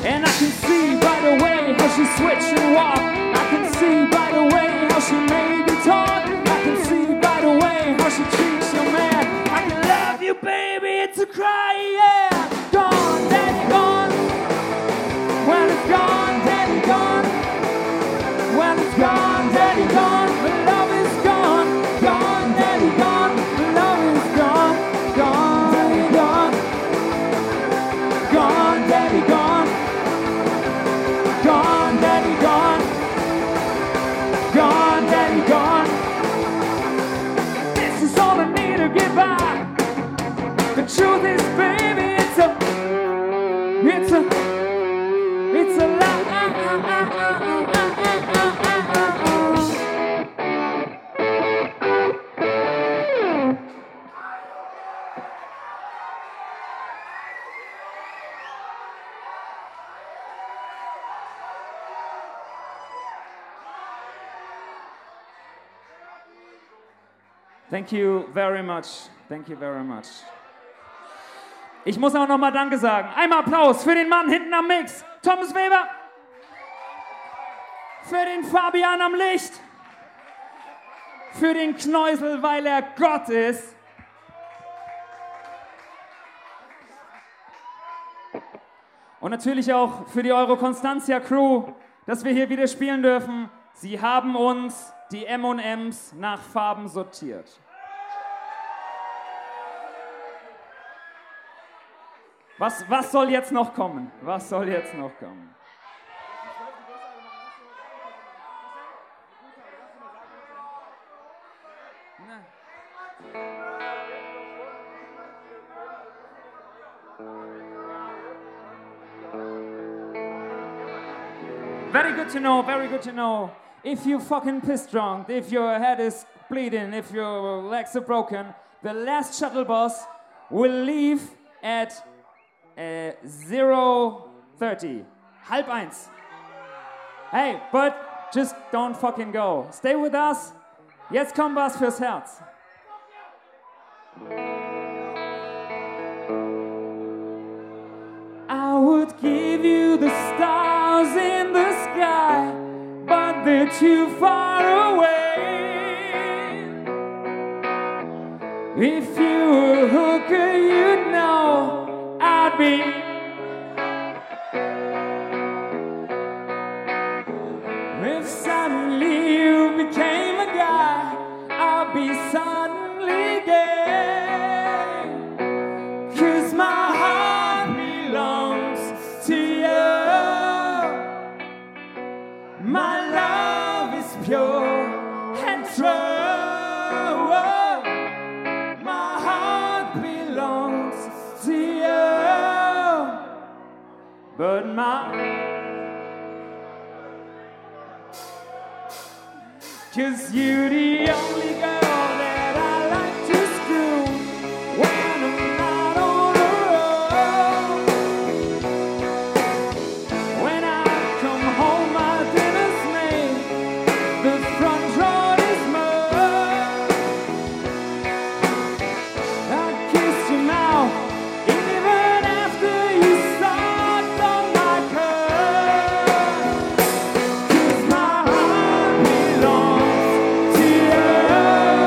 And I can see by the way how she switched and walked. I can see by the way how she made you talk. I can see by the way how she treats your man. I can love you, baby, it's a cry, yeah. Gone, daddy, gone. When it's gone, daddy, gone. When it's gone, daddy, gone. The love is gone. Gone, daddy, gone. The love is gone. Gone, daddy, gone. Gone, daddy, gone. Gone, daddy, gone. Gone, daddy, gone. This is all I need to get by. The truth is, baby, it's a lie. Thank you very much. Thank you very much. Ich muss auch nochmal Danke sagen. Einmal Applaus für den Mann hinten am Mix, Thomas Weber. Für den Fabian am Licht. Für den Kneusel, weil er Gott ist. Und natürlich auch für die Euro Constantia Crew, dass wir hier wieder spielen dürfen. Sie haben uns die M&Ms nach Farben sortiert. Was soll jetzt noch kommen? Was soll jetzt noch kommen? Very good to know, very good to know. If you fucking piss drunk, if your head is bleeding, if your legs are broken, the last shuttle bus will leave at 0:30. 12:30. Hey, but just don't fucking go. Stay with us. Jetzt kommt was fürs Herz. I would give you the stars in the sky, but they're too far away. If you were a hooker, you'd know I'd be. If suddenly you became a guy, I'd be suddenly gay. 'Cause my heart belongs to you. My love is pure and true. My heart belongs to you. But my 'cause you're the only girl that I like to screw when I'm not on the road. When I come home, my dinner's made, the front door is mud. I kiss your mouth even after you sucked on my curve. 'Cause my heart belongs to you.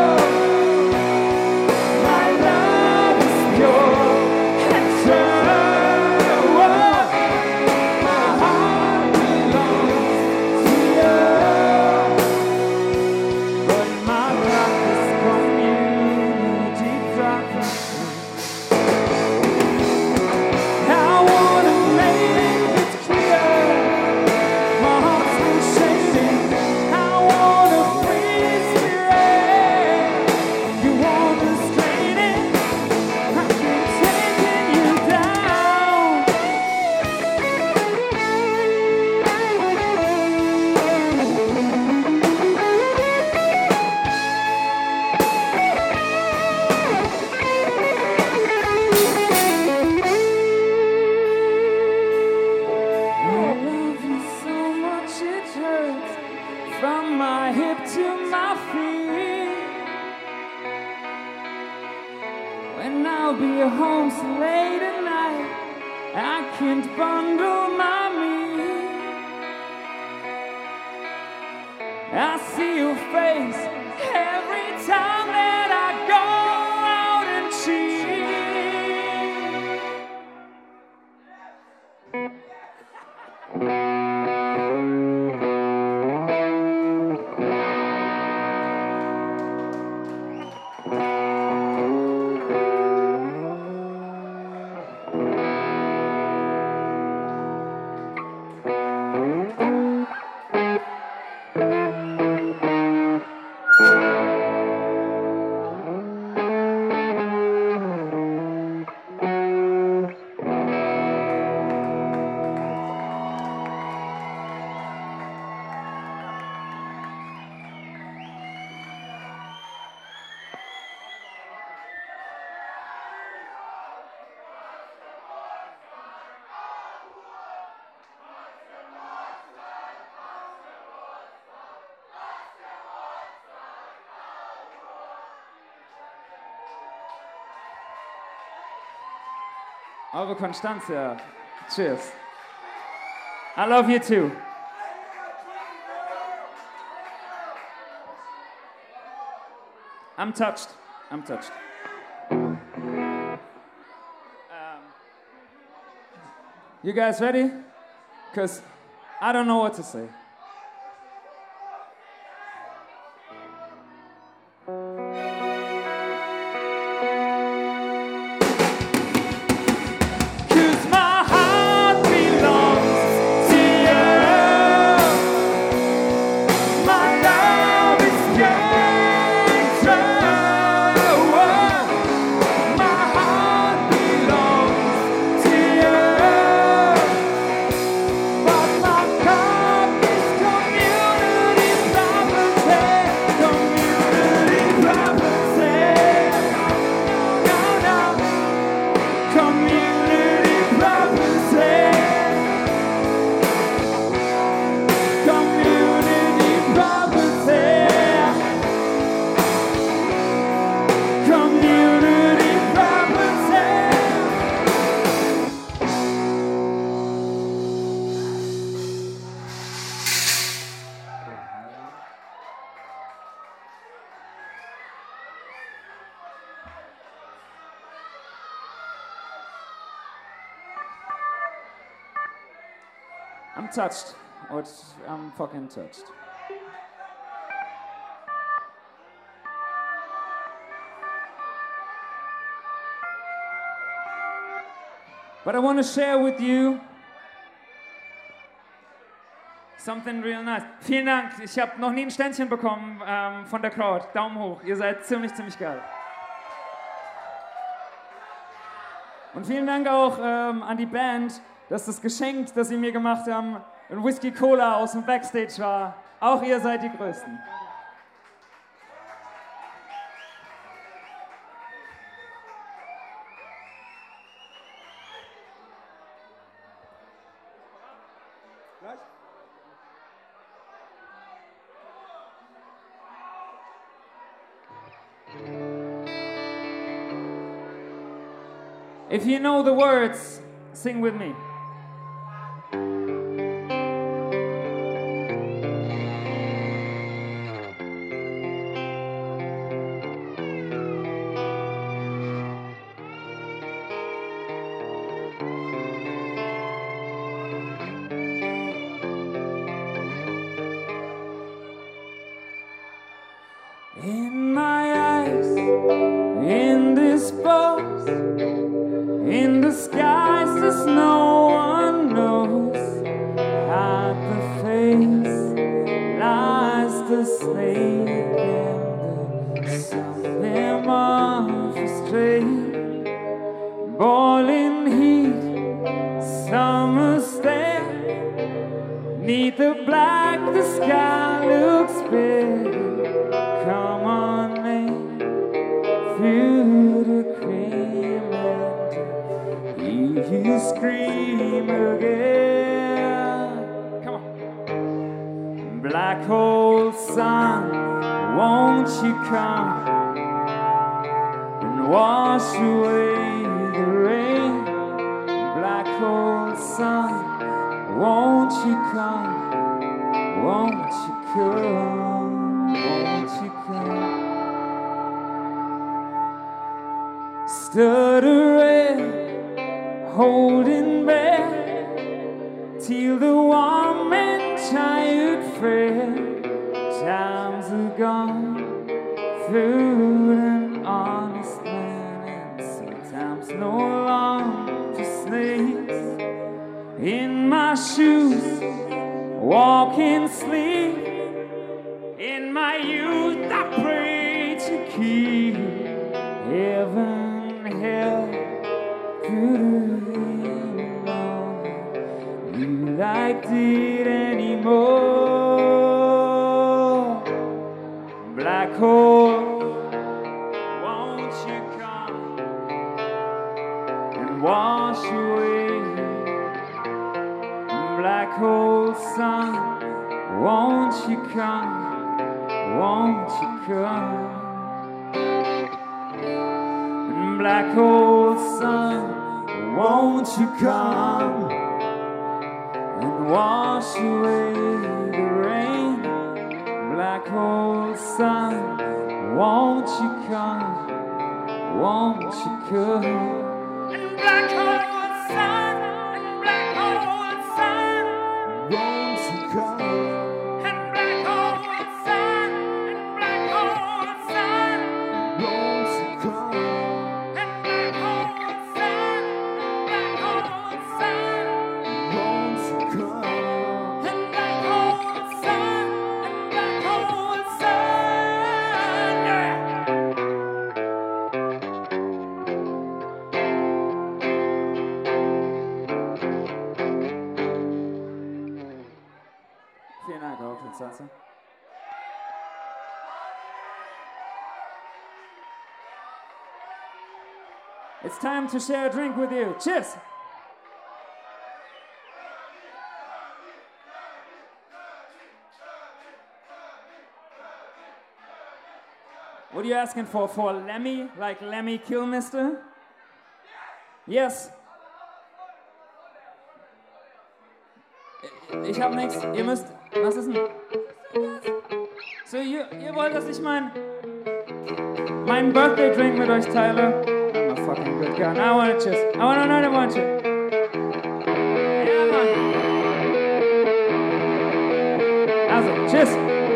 bundle my meat. I see your face every time that I go out and Eure Constantia. Cheers. I love you too. I'm touched. You guys ready? Because I don't know what to say. I'm touched. I'm fucking touched. But I want to share with you something real nice. Vielen Dank. Ich habe noch nie ein Ständchen bekommen von der Crowd. Daumen hoch. Ihr seid ziemlich geil. Und vielen Dank auch an die Band, dass das Geschenk, das sie mir gemacht haben, ein Whisky Cola aus dem Backstage war. Auch ihr seid die Größten. If you know the words, sing with me. In my eyes, in this pose, in the skies that no one knows, at the face lies the slave and the sunbeam of a straight, boiling heat, summer stare, neath the black the sky looks bare. Come on, man, through the cream and hear you scream again. Come on. Black hole sun, won't you come and wash away the rain? Black hole sun. sun, won't you come? Won't you come? Won't you come? Stuttering, holding back till the warm and tired friend. Times are gone, through an honest man, and sometimes no longer sleeps in my shoes, walk and sleep. In my youth I pray to keep heaven, hell, could you liked it anymore? Black hole, won't you come and wash away? Black hole sun, won't you come? Won't you come? Black hole sun, won't you come and wash away the rain? Black hole sun, won't you come? Won't you come? And black hole sun, and black hole sun, won't you come? And black hole sun, and black hole sun, won't you come? And black hole sun, and black hole sun, won't you come? And black hole sun, and black hole sun, yeah. Vielen Dank auch, Konstanze. It's time to share a drink with you. Cheers! What are you asking for? For Lemmy? Like Lemmy Kilmister? Yes. Ich hab nichts. Ihr müsst. Was ist denn? So, ihr wollt, dass ich meinen Birthday Drink mit euch teile? I'm a fucking good guy. I want to cheers. I want another one. Cheers. Ja, Mann. Also, cheers.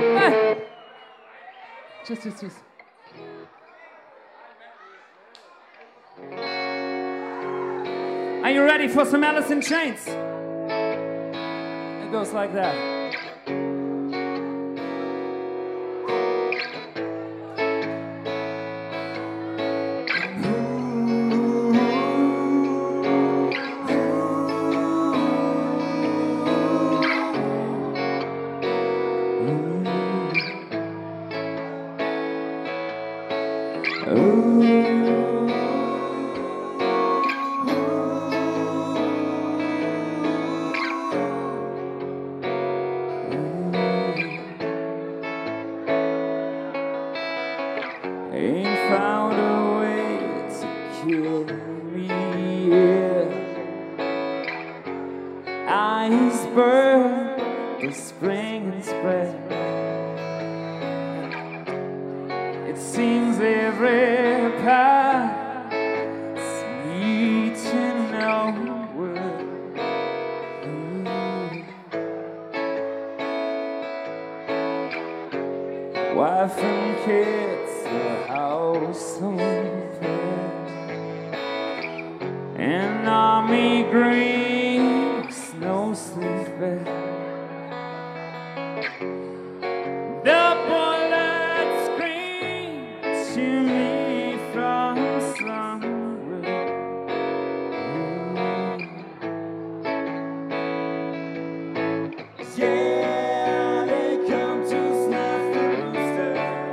Cheers, cheers, cheers. Are you ready for some Alice in Chains? It goes like that. Ain't found a way to kill me yet. Iceberg, the spring and spread. It seems every path's leading nowhere. Wife and kids, a household pet, an army green snow sleep bed. The bullets scream to me from somewhere. Yeah, they come to snuff the rooster.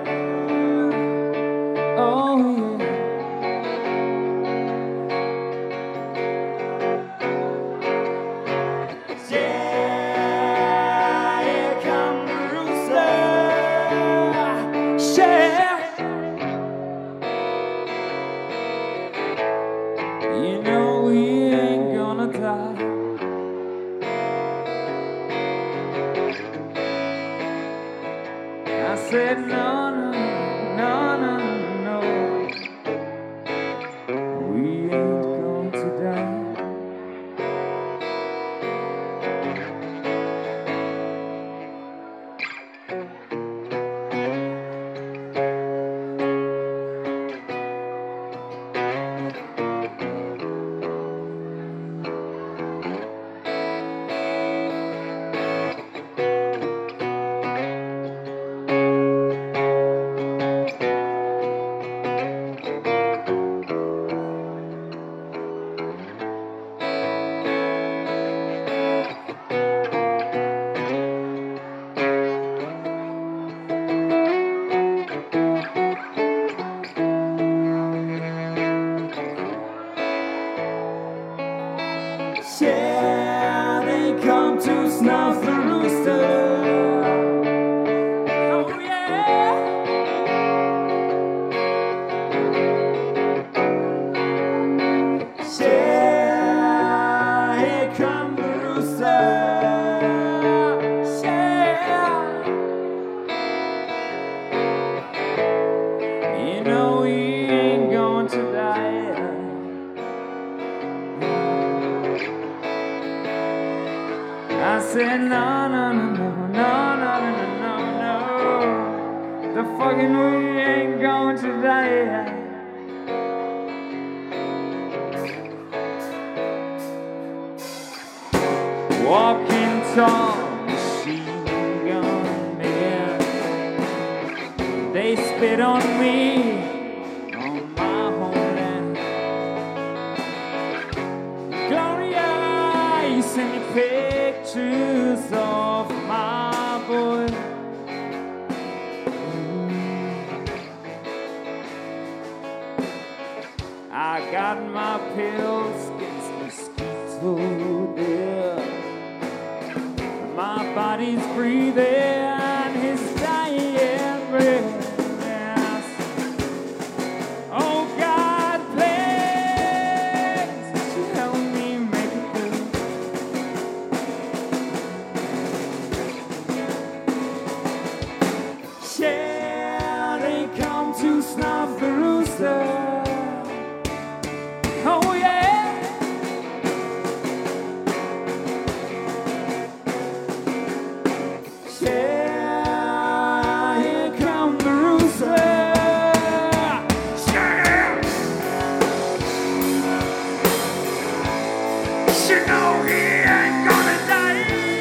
Oh yeah. Yeah, here come the rooster. Yeah. You know we ain't gonna die. I said no, no, no, no, no, we ain't going to die. Yeah, they come to snuff the rooster. Oh yeah. Yeah, here come the rooster. Yeah. You know we ain't going to die. I said no, no, no, no, no, no, no, no, no. The fucking we ain't going to die. Walking tall, machine gun men. They spit on me, on my homeland. Gloria, you send me pictures of my boy. I got my pills against mosquito death. My body's breathing his dying breath. Oh God, please help me make it through. Yeah, they come to snuff the rooster. Oh yeah. Yeah, here come the rooster. Yeah. You know he ain't gonna die.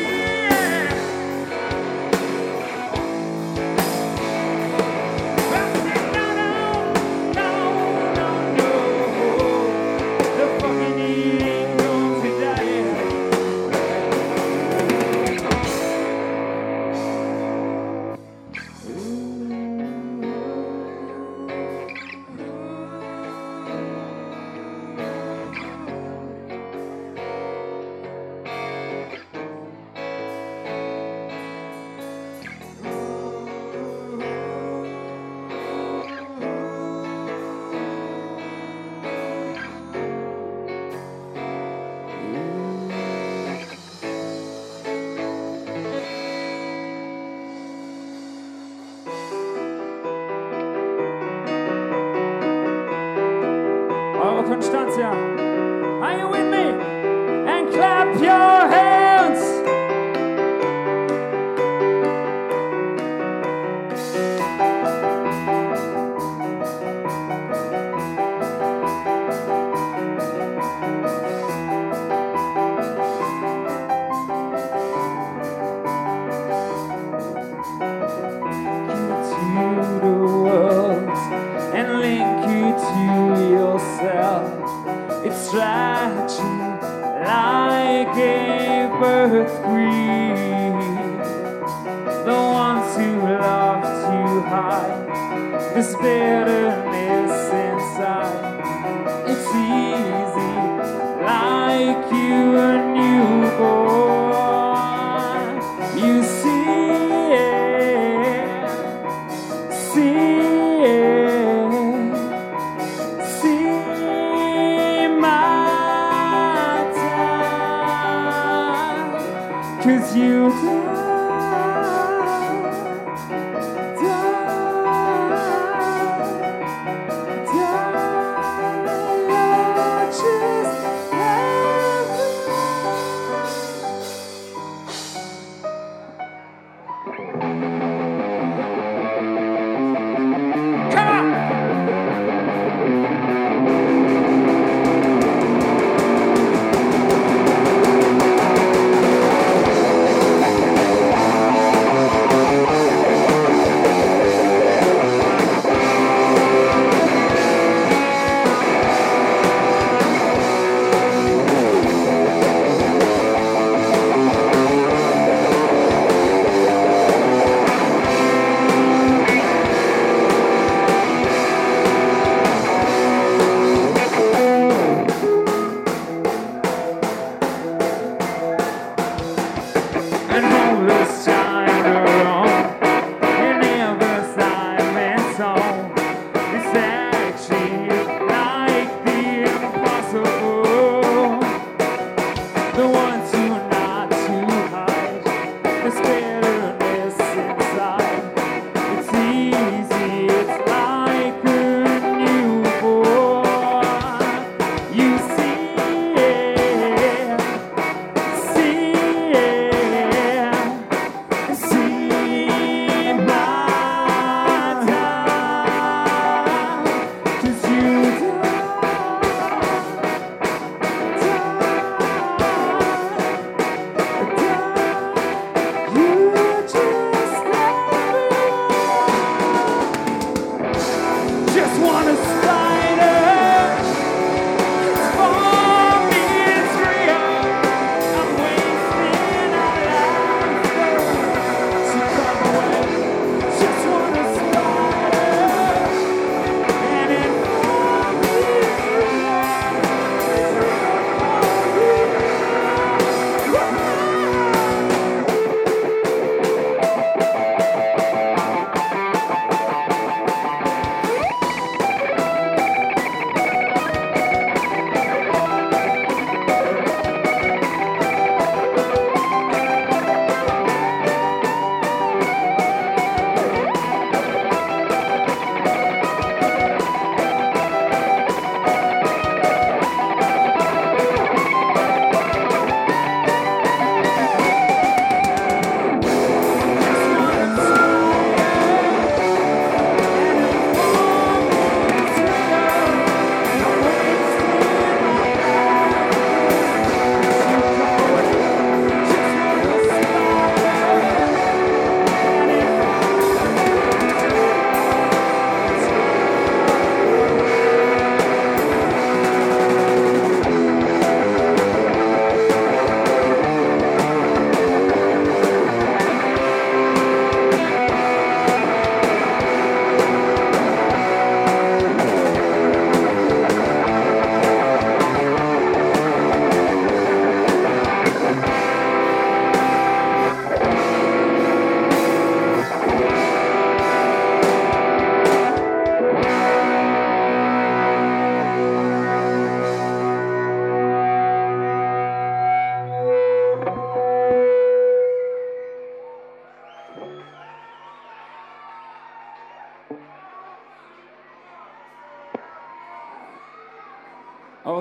Constantia, are you with me? And clap your hands. To the world and link you to yourself. It's tragic, like a birth queen. The ones who love to hide this bitterness inside. It's easy, like you a newborn. You see it, see it, see my time. 'Cause you die.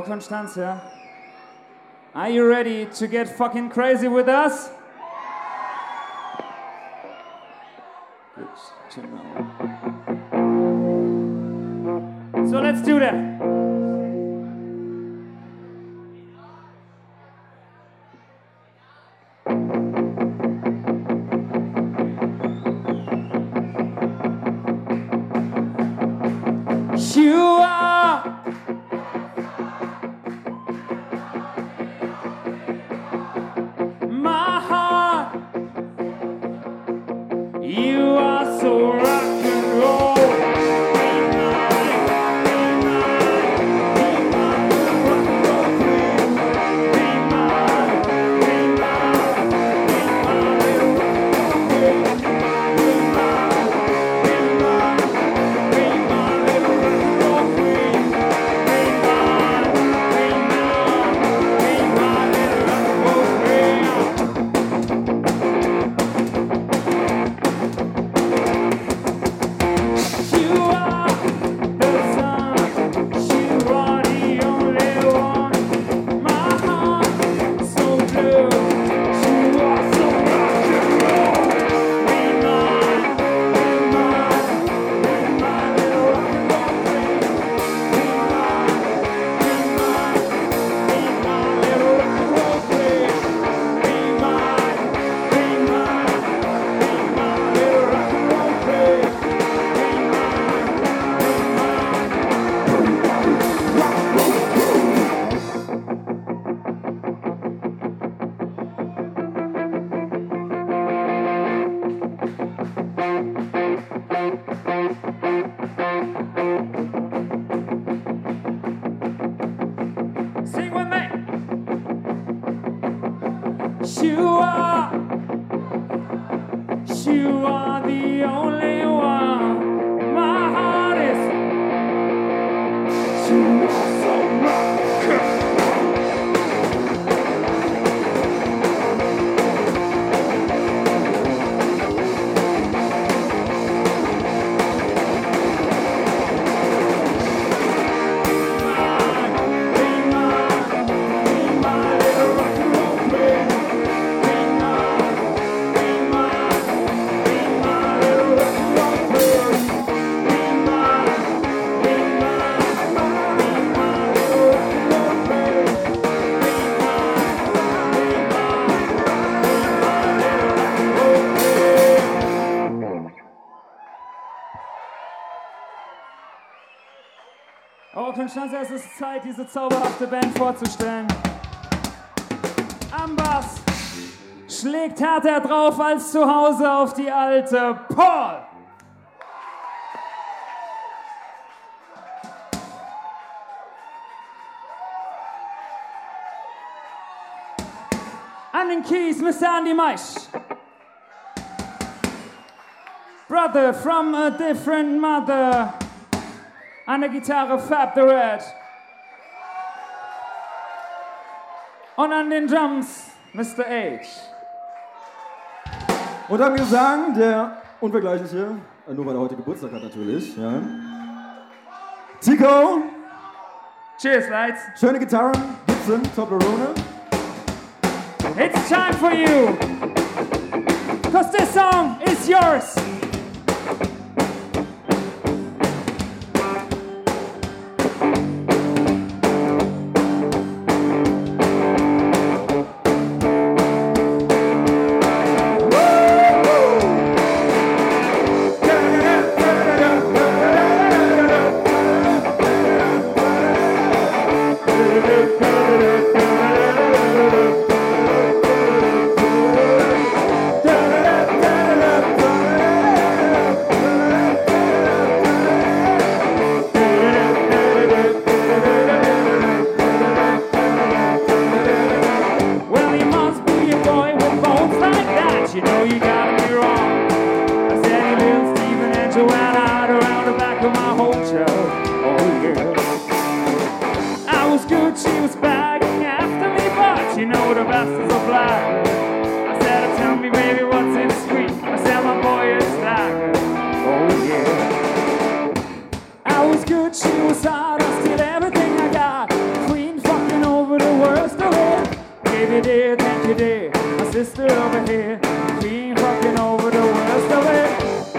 Constantia, are you ready to get fucking crazy with us? Good to know. So let's do that. You are my heart. You are so rock and roll. You are the only one. My heart is. You are so Konstanze, es ist Zeit, diese zauberhafte Band vorzustellen. Am Bass schlägt härter drauf als zu Hause auf die alte Paul. An den Keys, Mr. Andy Meisch. Brother from a different mother. An der Gitarre Fab the Red. Und an den Drums Mr. H. Und am Gesang der unvergleichliche, nur weil er heute Geburtstag hat natürlich, ja. Tico. Cheers, Lights. Schöne Gitarren, Gibson, Toblerone. It's time for you, 'cause this song is yours. Good, she was hot, I steal everything I got. Queen sister over here. We ain't fucking over the worst of it.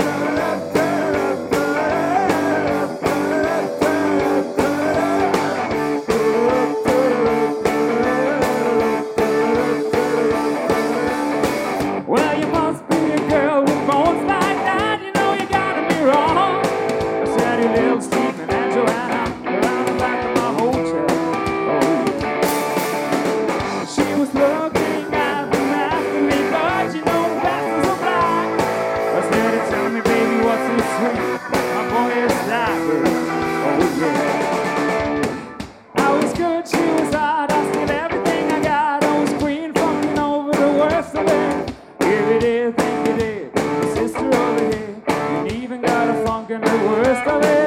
Well, you must be a girl with bones like that. You know you gotta be wrong. I said, you little Stephen and Joanna around the back of my hotel. Oh, she was looking at me, asking me, but you know the bastards are black. I said, tell me, baby, what's so sweet? My boy is slacker. Oh, yeah. I was good, she was hot. I still everything I got. I was queen, fucking over the worst of it. If it is, think it is. My sister over here. You even got a funk in the worst of it.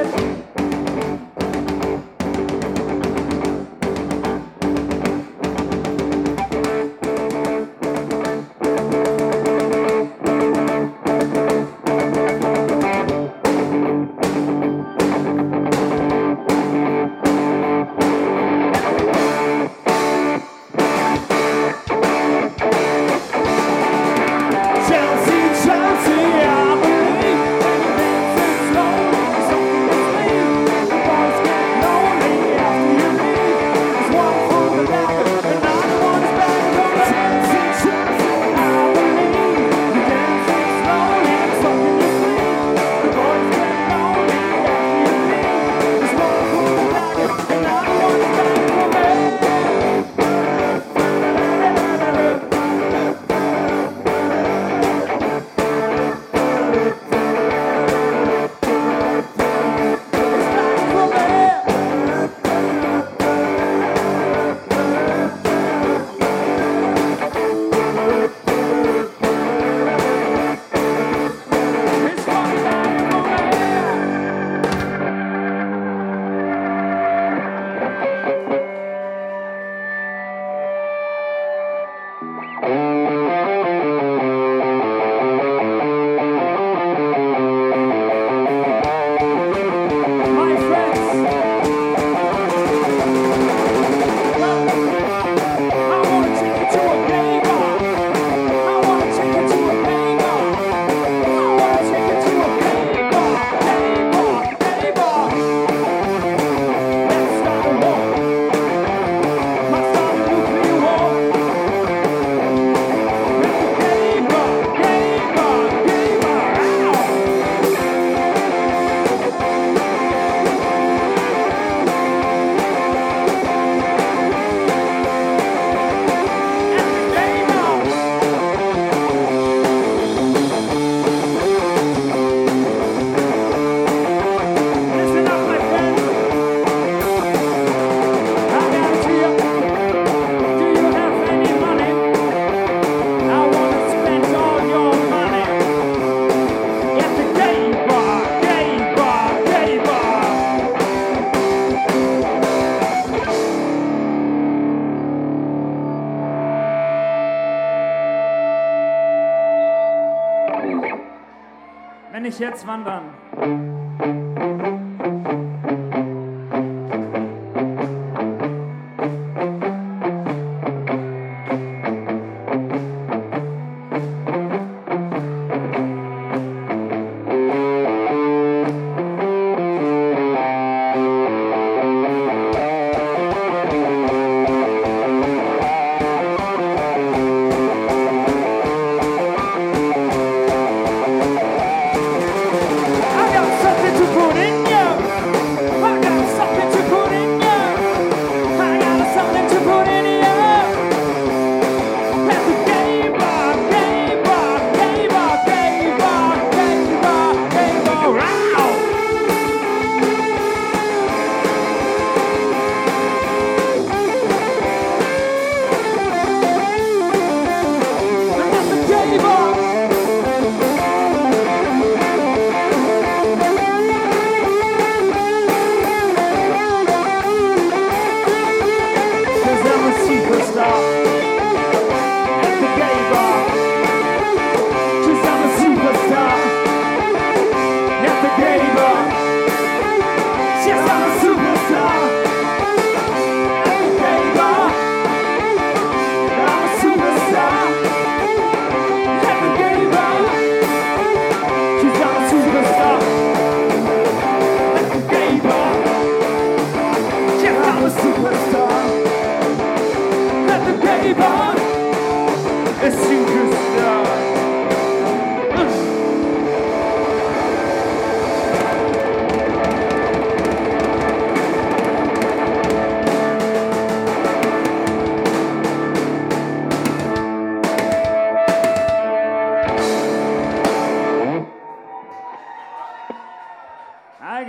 Wenn nicht jetzt, wann dann? I got something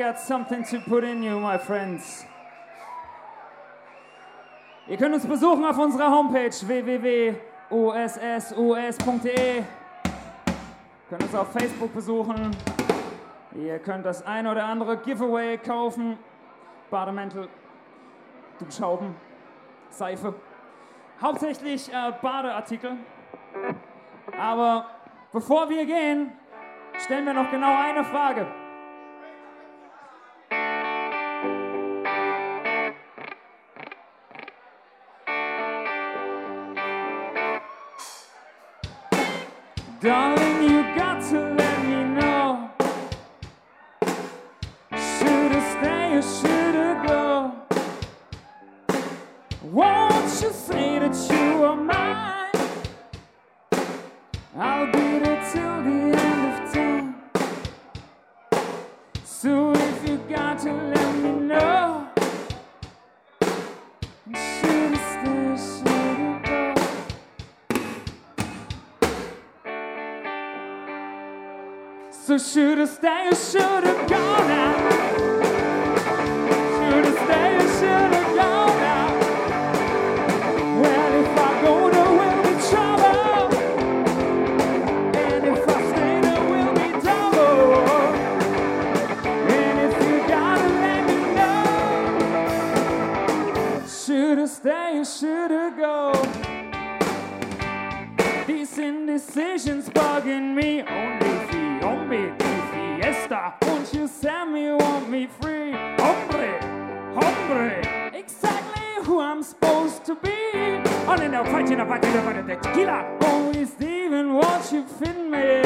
that's something to put in you, my friends. Ihr könnt uns besuchen auf unserer Homepage www.ossus.de. Könnt uns auf Facebook besuchen. Ihr könnt das ein oder andere Giveaway kaufen. Bademäntel, Duschhauben, Seife. Hauptsächlich Badeartikel. Aber bevor wir gehen, stellen wir noch genau eine Frage. Darling, you got to let me know. Should I stay or should I go? Won't you say that you are mine? I'll be there till the end of time. So if you got to let me know. Should I stay or should I go? So should I stay or should I go now? Should I stay or should I go now? Well, if I go, there will be trouble. And if I stay, there will be trouble. And if you gotta let me know. Should I stay or should I go? These indecisions bugging me. Only fiesta. Won't you send me, want me free? Hombre, hombre. Exactly who I'm supposed to be. On and out, fighting about the tequila. Always even won't you fit me?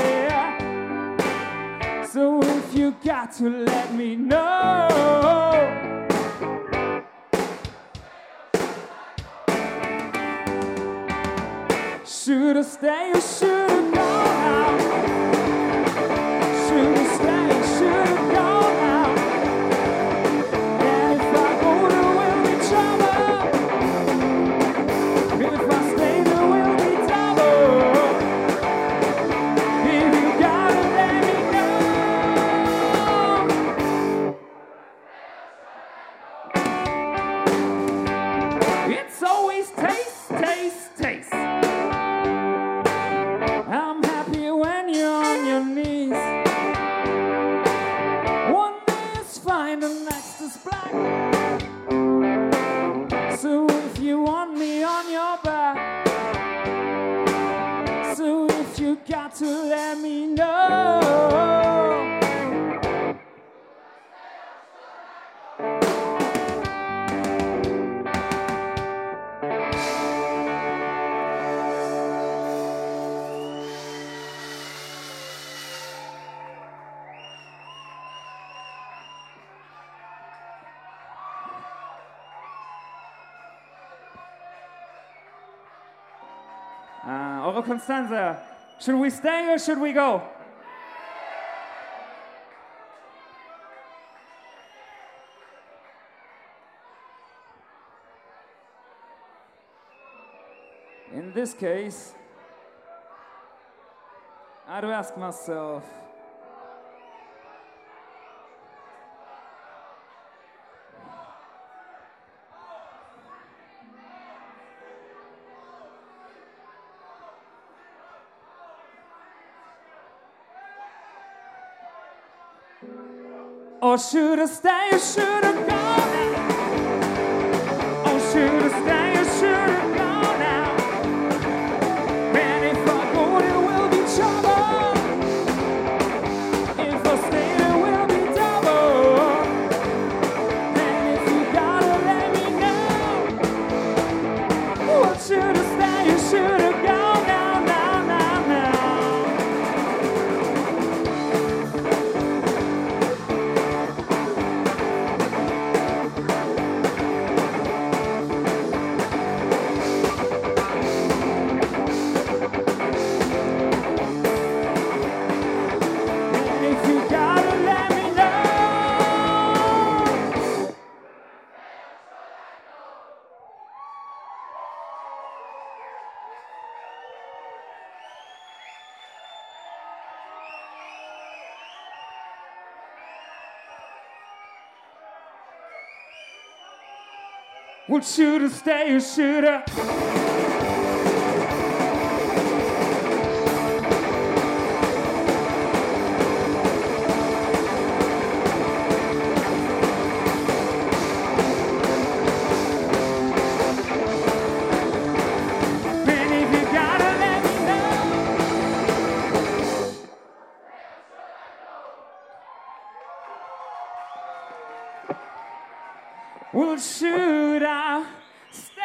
So if you got to let me know. Should I stay or should I go now? Should I stay or should I go now? And if I go, there will be trouble. If I stay, there will be trouble. If you gotta let me know. It's always taste, taste, taste. I'm happy when you're on your knees. One day is fine, the next is black. So if you want me on your back, so if you got to let me know. Eure Constanze, should we stay or should we go? In this case, I had to ask myself, or should I stay or should I go now? Or should I stay or should I go now? And if I go, there will be trouble. If I stay, there will be trouble. And if you gotta let me know. Or should I stay or should I go now, now, now, now? Well, should I stay or should I? Baby, if you gotta let me know. Well, should I stay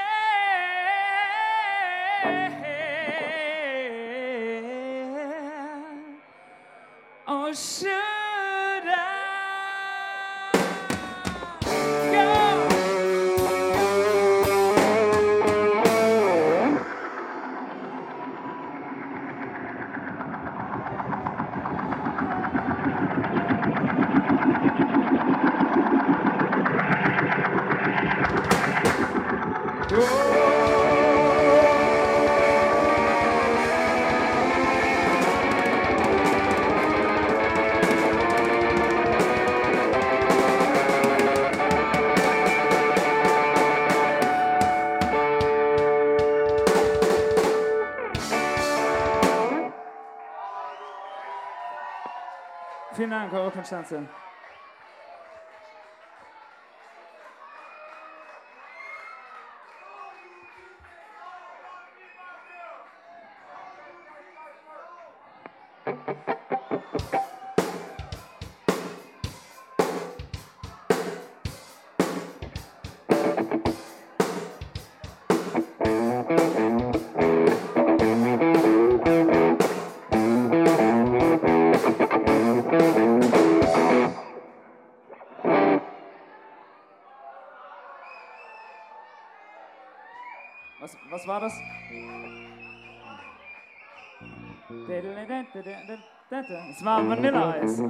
or should I go? Vielen Dank, eure Konstanze. Was war das? Es war Vanilleeis.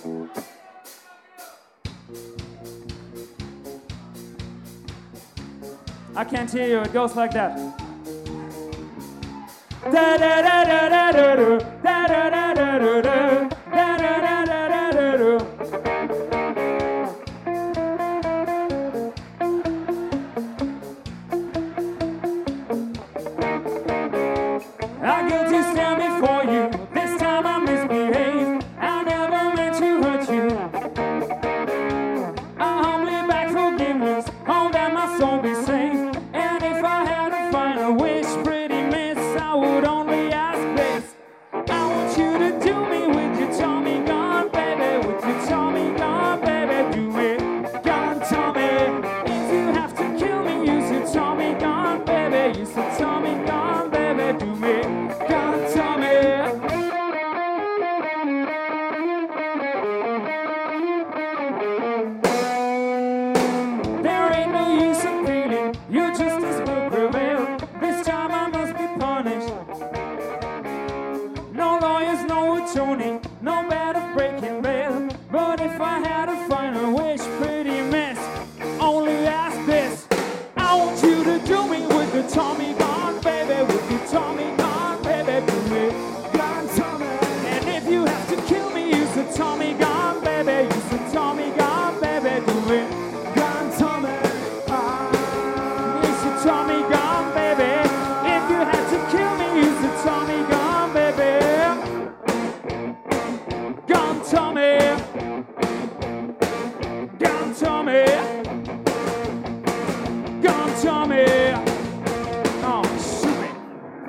I can't hear you. It goes like that. Da da da da da da da da da da da da da da da da da. I guilt to stand before you. This time I misbehaved. I never meant to hurt you. I humbly beg forgiveness. Oh, that my soul be safe. And if I had to find a wish, pretty miss, I would only ask this. I want you to do me with your Tommy gun, baby. With your Tommy gun, baby. Do it, gun Tommy. If you have to kill me, use your Tommy gun, baby. Use your Tommy gun, baby. Do me, gun Tommy. There ain't no use in pleading. Your justice will prevail. This time I must be punished. No lawyers, no attorney, no bad of breaking bail. But if I had to find a wish, pretty miss, only ask this. I want you to do me with the Tommy gun, baby. With your Tommy gun, baby. Do me, gun Tommy. And if you have to kill me, use the Tommy gun, baby. Use the Tommy gun, baby. Do it, gun Tommy. Use the Tommy gun, baby. If you had to kill me, use the Tommy gun, baby. Gun Tommy. Gun Tommy. Gun Tommy. Oh, shoot me.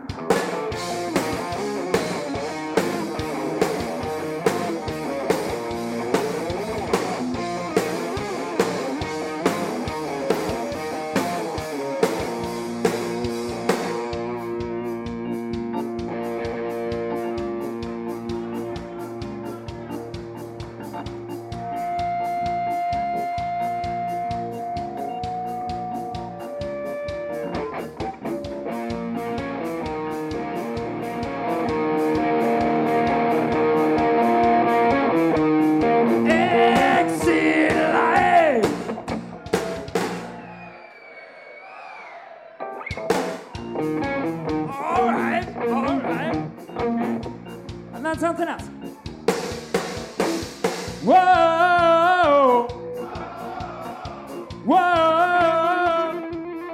Exit life. All right. Okay. And then something else. Whoa. Whoa.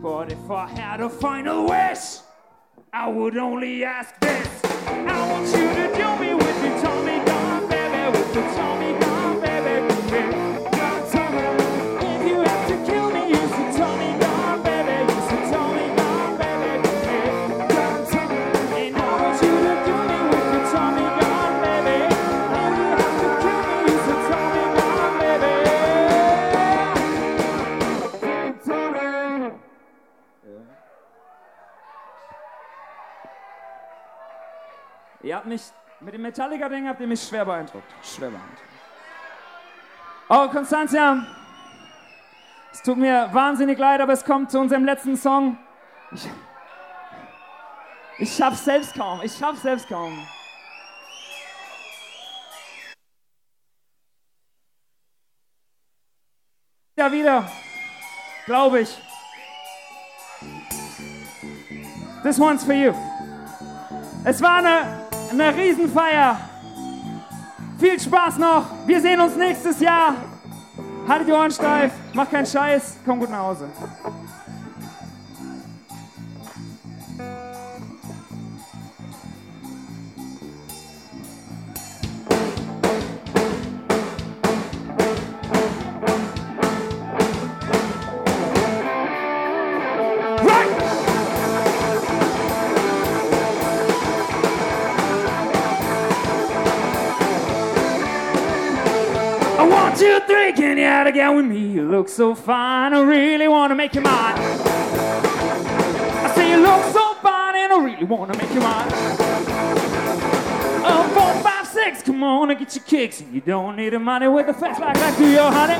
But if I had a final wish, I would only ask this. I want you to do me with your Tommy gun, baby, with your Tommy gun, baby, gun, Tommy. If you have to kill me, use your Tommy gun, baby, use your Tommy gun, baby, gun, Tommy. And I want you to do me with your Tommy gun, baby. If you have to kill me, use your Tommy gun, baby. Tommy. Ihr habt mich, mit dem Metallica-Ding habt ihr mich schwer beeindruckt. Oh, Constantia, es tut mir wahnsinnig leid, aber es kommt zu unserem letzten Song. Ich schaff's selbst kaum. Ja, wieder, glaube ich. This one's for you. Es war eine Riesenfeier. Viel Spaß noch. Wir sehen uns nächstes Jahr. Haltet die Ohren steif. Macht keinen Scheiß. Komm gut nach Hause. Two, three, can you out again with me? You look so fine, I really wanna make you mine. I say you look so fine and I really wanna make you mine. Oh, 4, 5, 6, come on and get your kicks. And you don't need the money with the fast like that, do you, honey?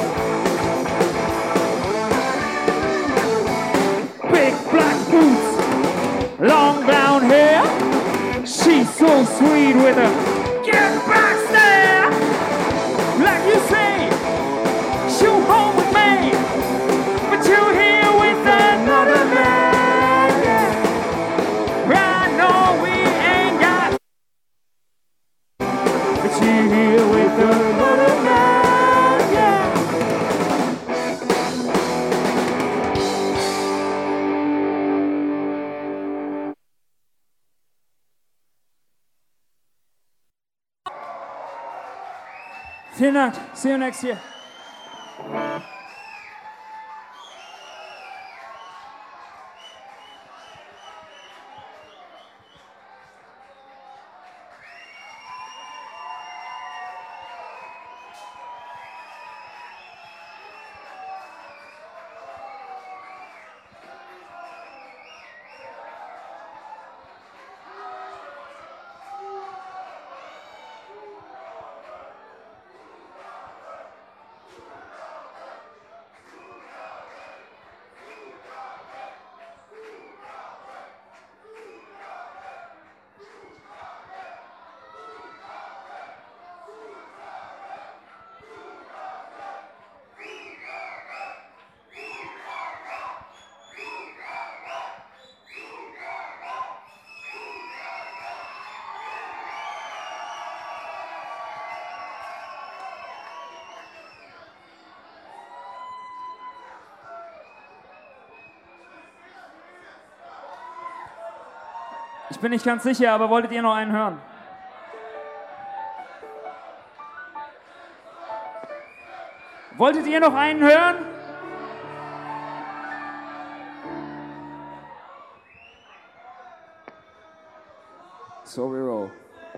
Big black boots, long brown hair. She's so sweet with her get back stare. Like you say, she'll home with me, but you're here with another man. Yeah. I know we ain't got, but you're here with another man. Yeah. Vielen Dank. See you next year. Ich bin nicht ganz sicher, aber wolltet ihr noch einen hören? Wolltet ihr noch einen hören? So we roll.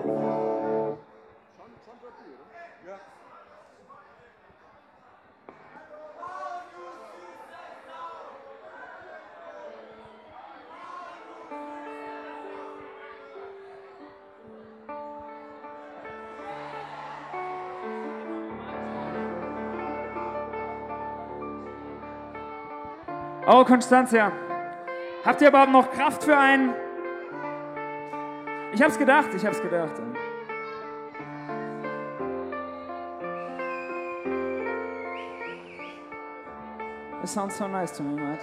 Oh, Constantia, habt ihr überhaupt noch Kraft für einen? Ich hab's gedacht. It sounds so nice to me, mate.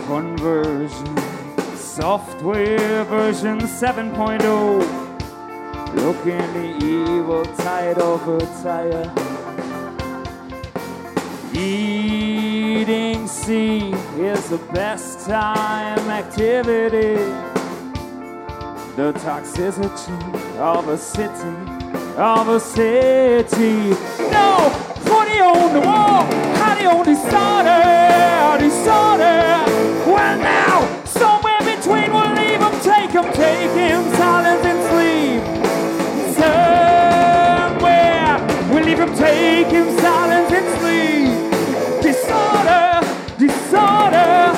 conversion, software version 7.0. Look in the evil tide of a tire. Eating sea is the best time activity. The toxicity of a city, No, put it on the wall, honey on disorder. Well now, somewhere between we'll leave him, take him, silence and sleep. Somewhere we'll leave him, take him, silence and sleep. Disorder.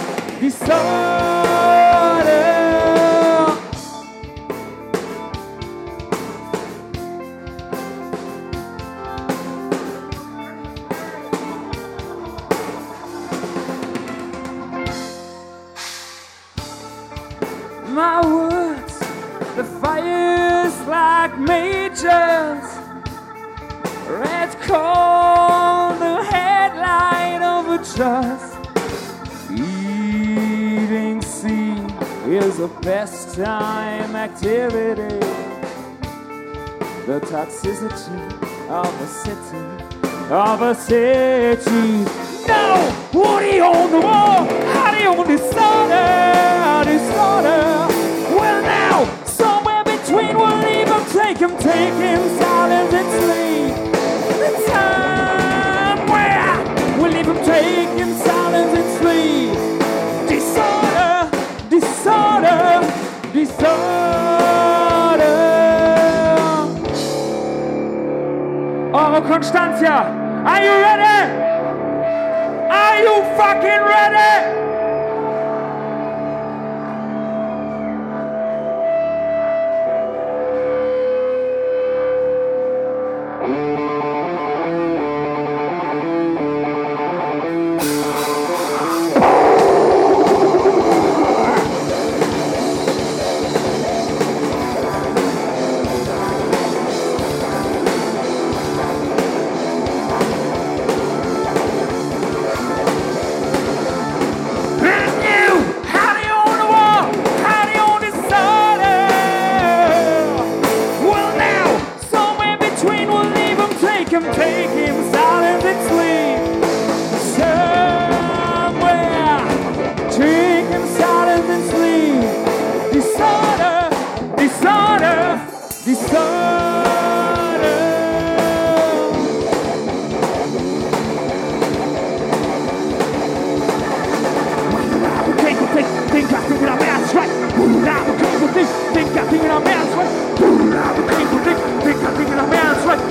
My words, the fire's like majors. Red coal, the headlight of a trust. Eating sea is the best time activity. The toxicity of a city. No, Woody on the wall, honey on disorder. Well now, somewhere between we'll leave him, take him, silence and sleep. The time where we'll leave him, take him, silence and sleep. Disorder. Oh, Constantia, are you ready? Are you fucking ready? Take him, silence and sleep. Somewhere, take him, silence and sleep. Disorder. Think I think our man's right. Think I think our man's right. Think I think our man's right.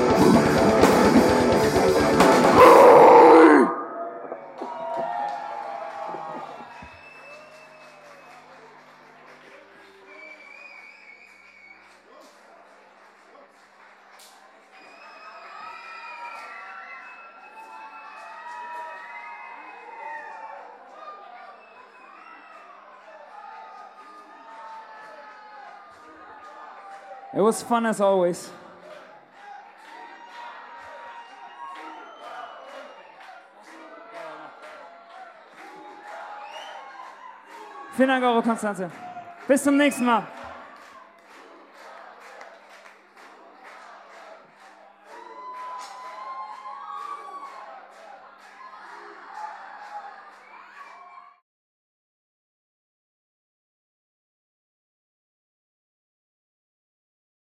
It was fun as always. Vielen Dank, eure Konstanze. Bis zum nächsten Mal.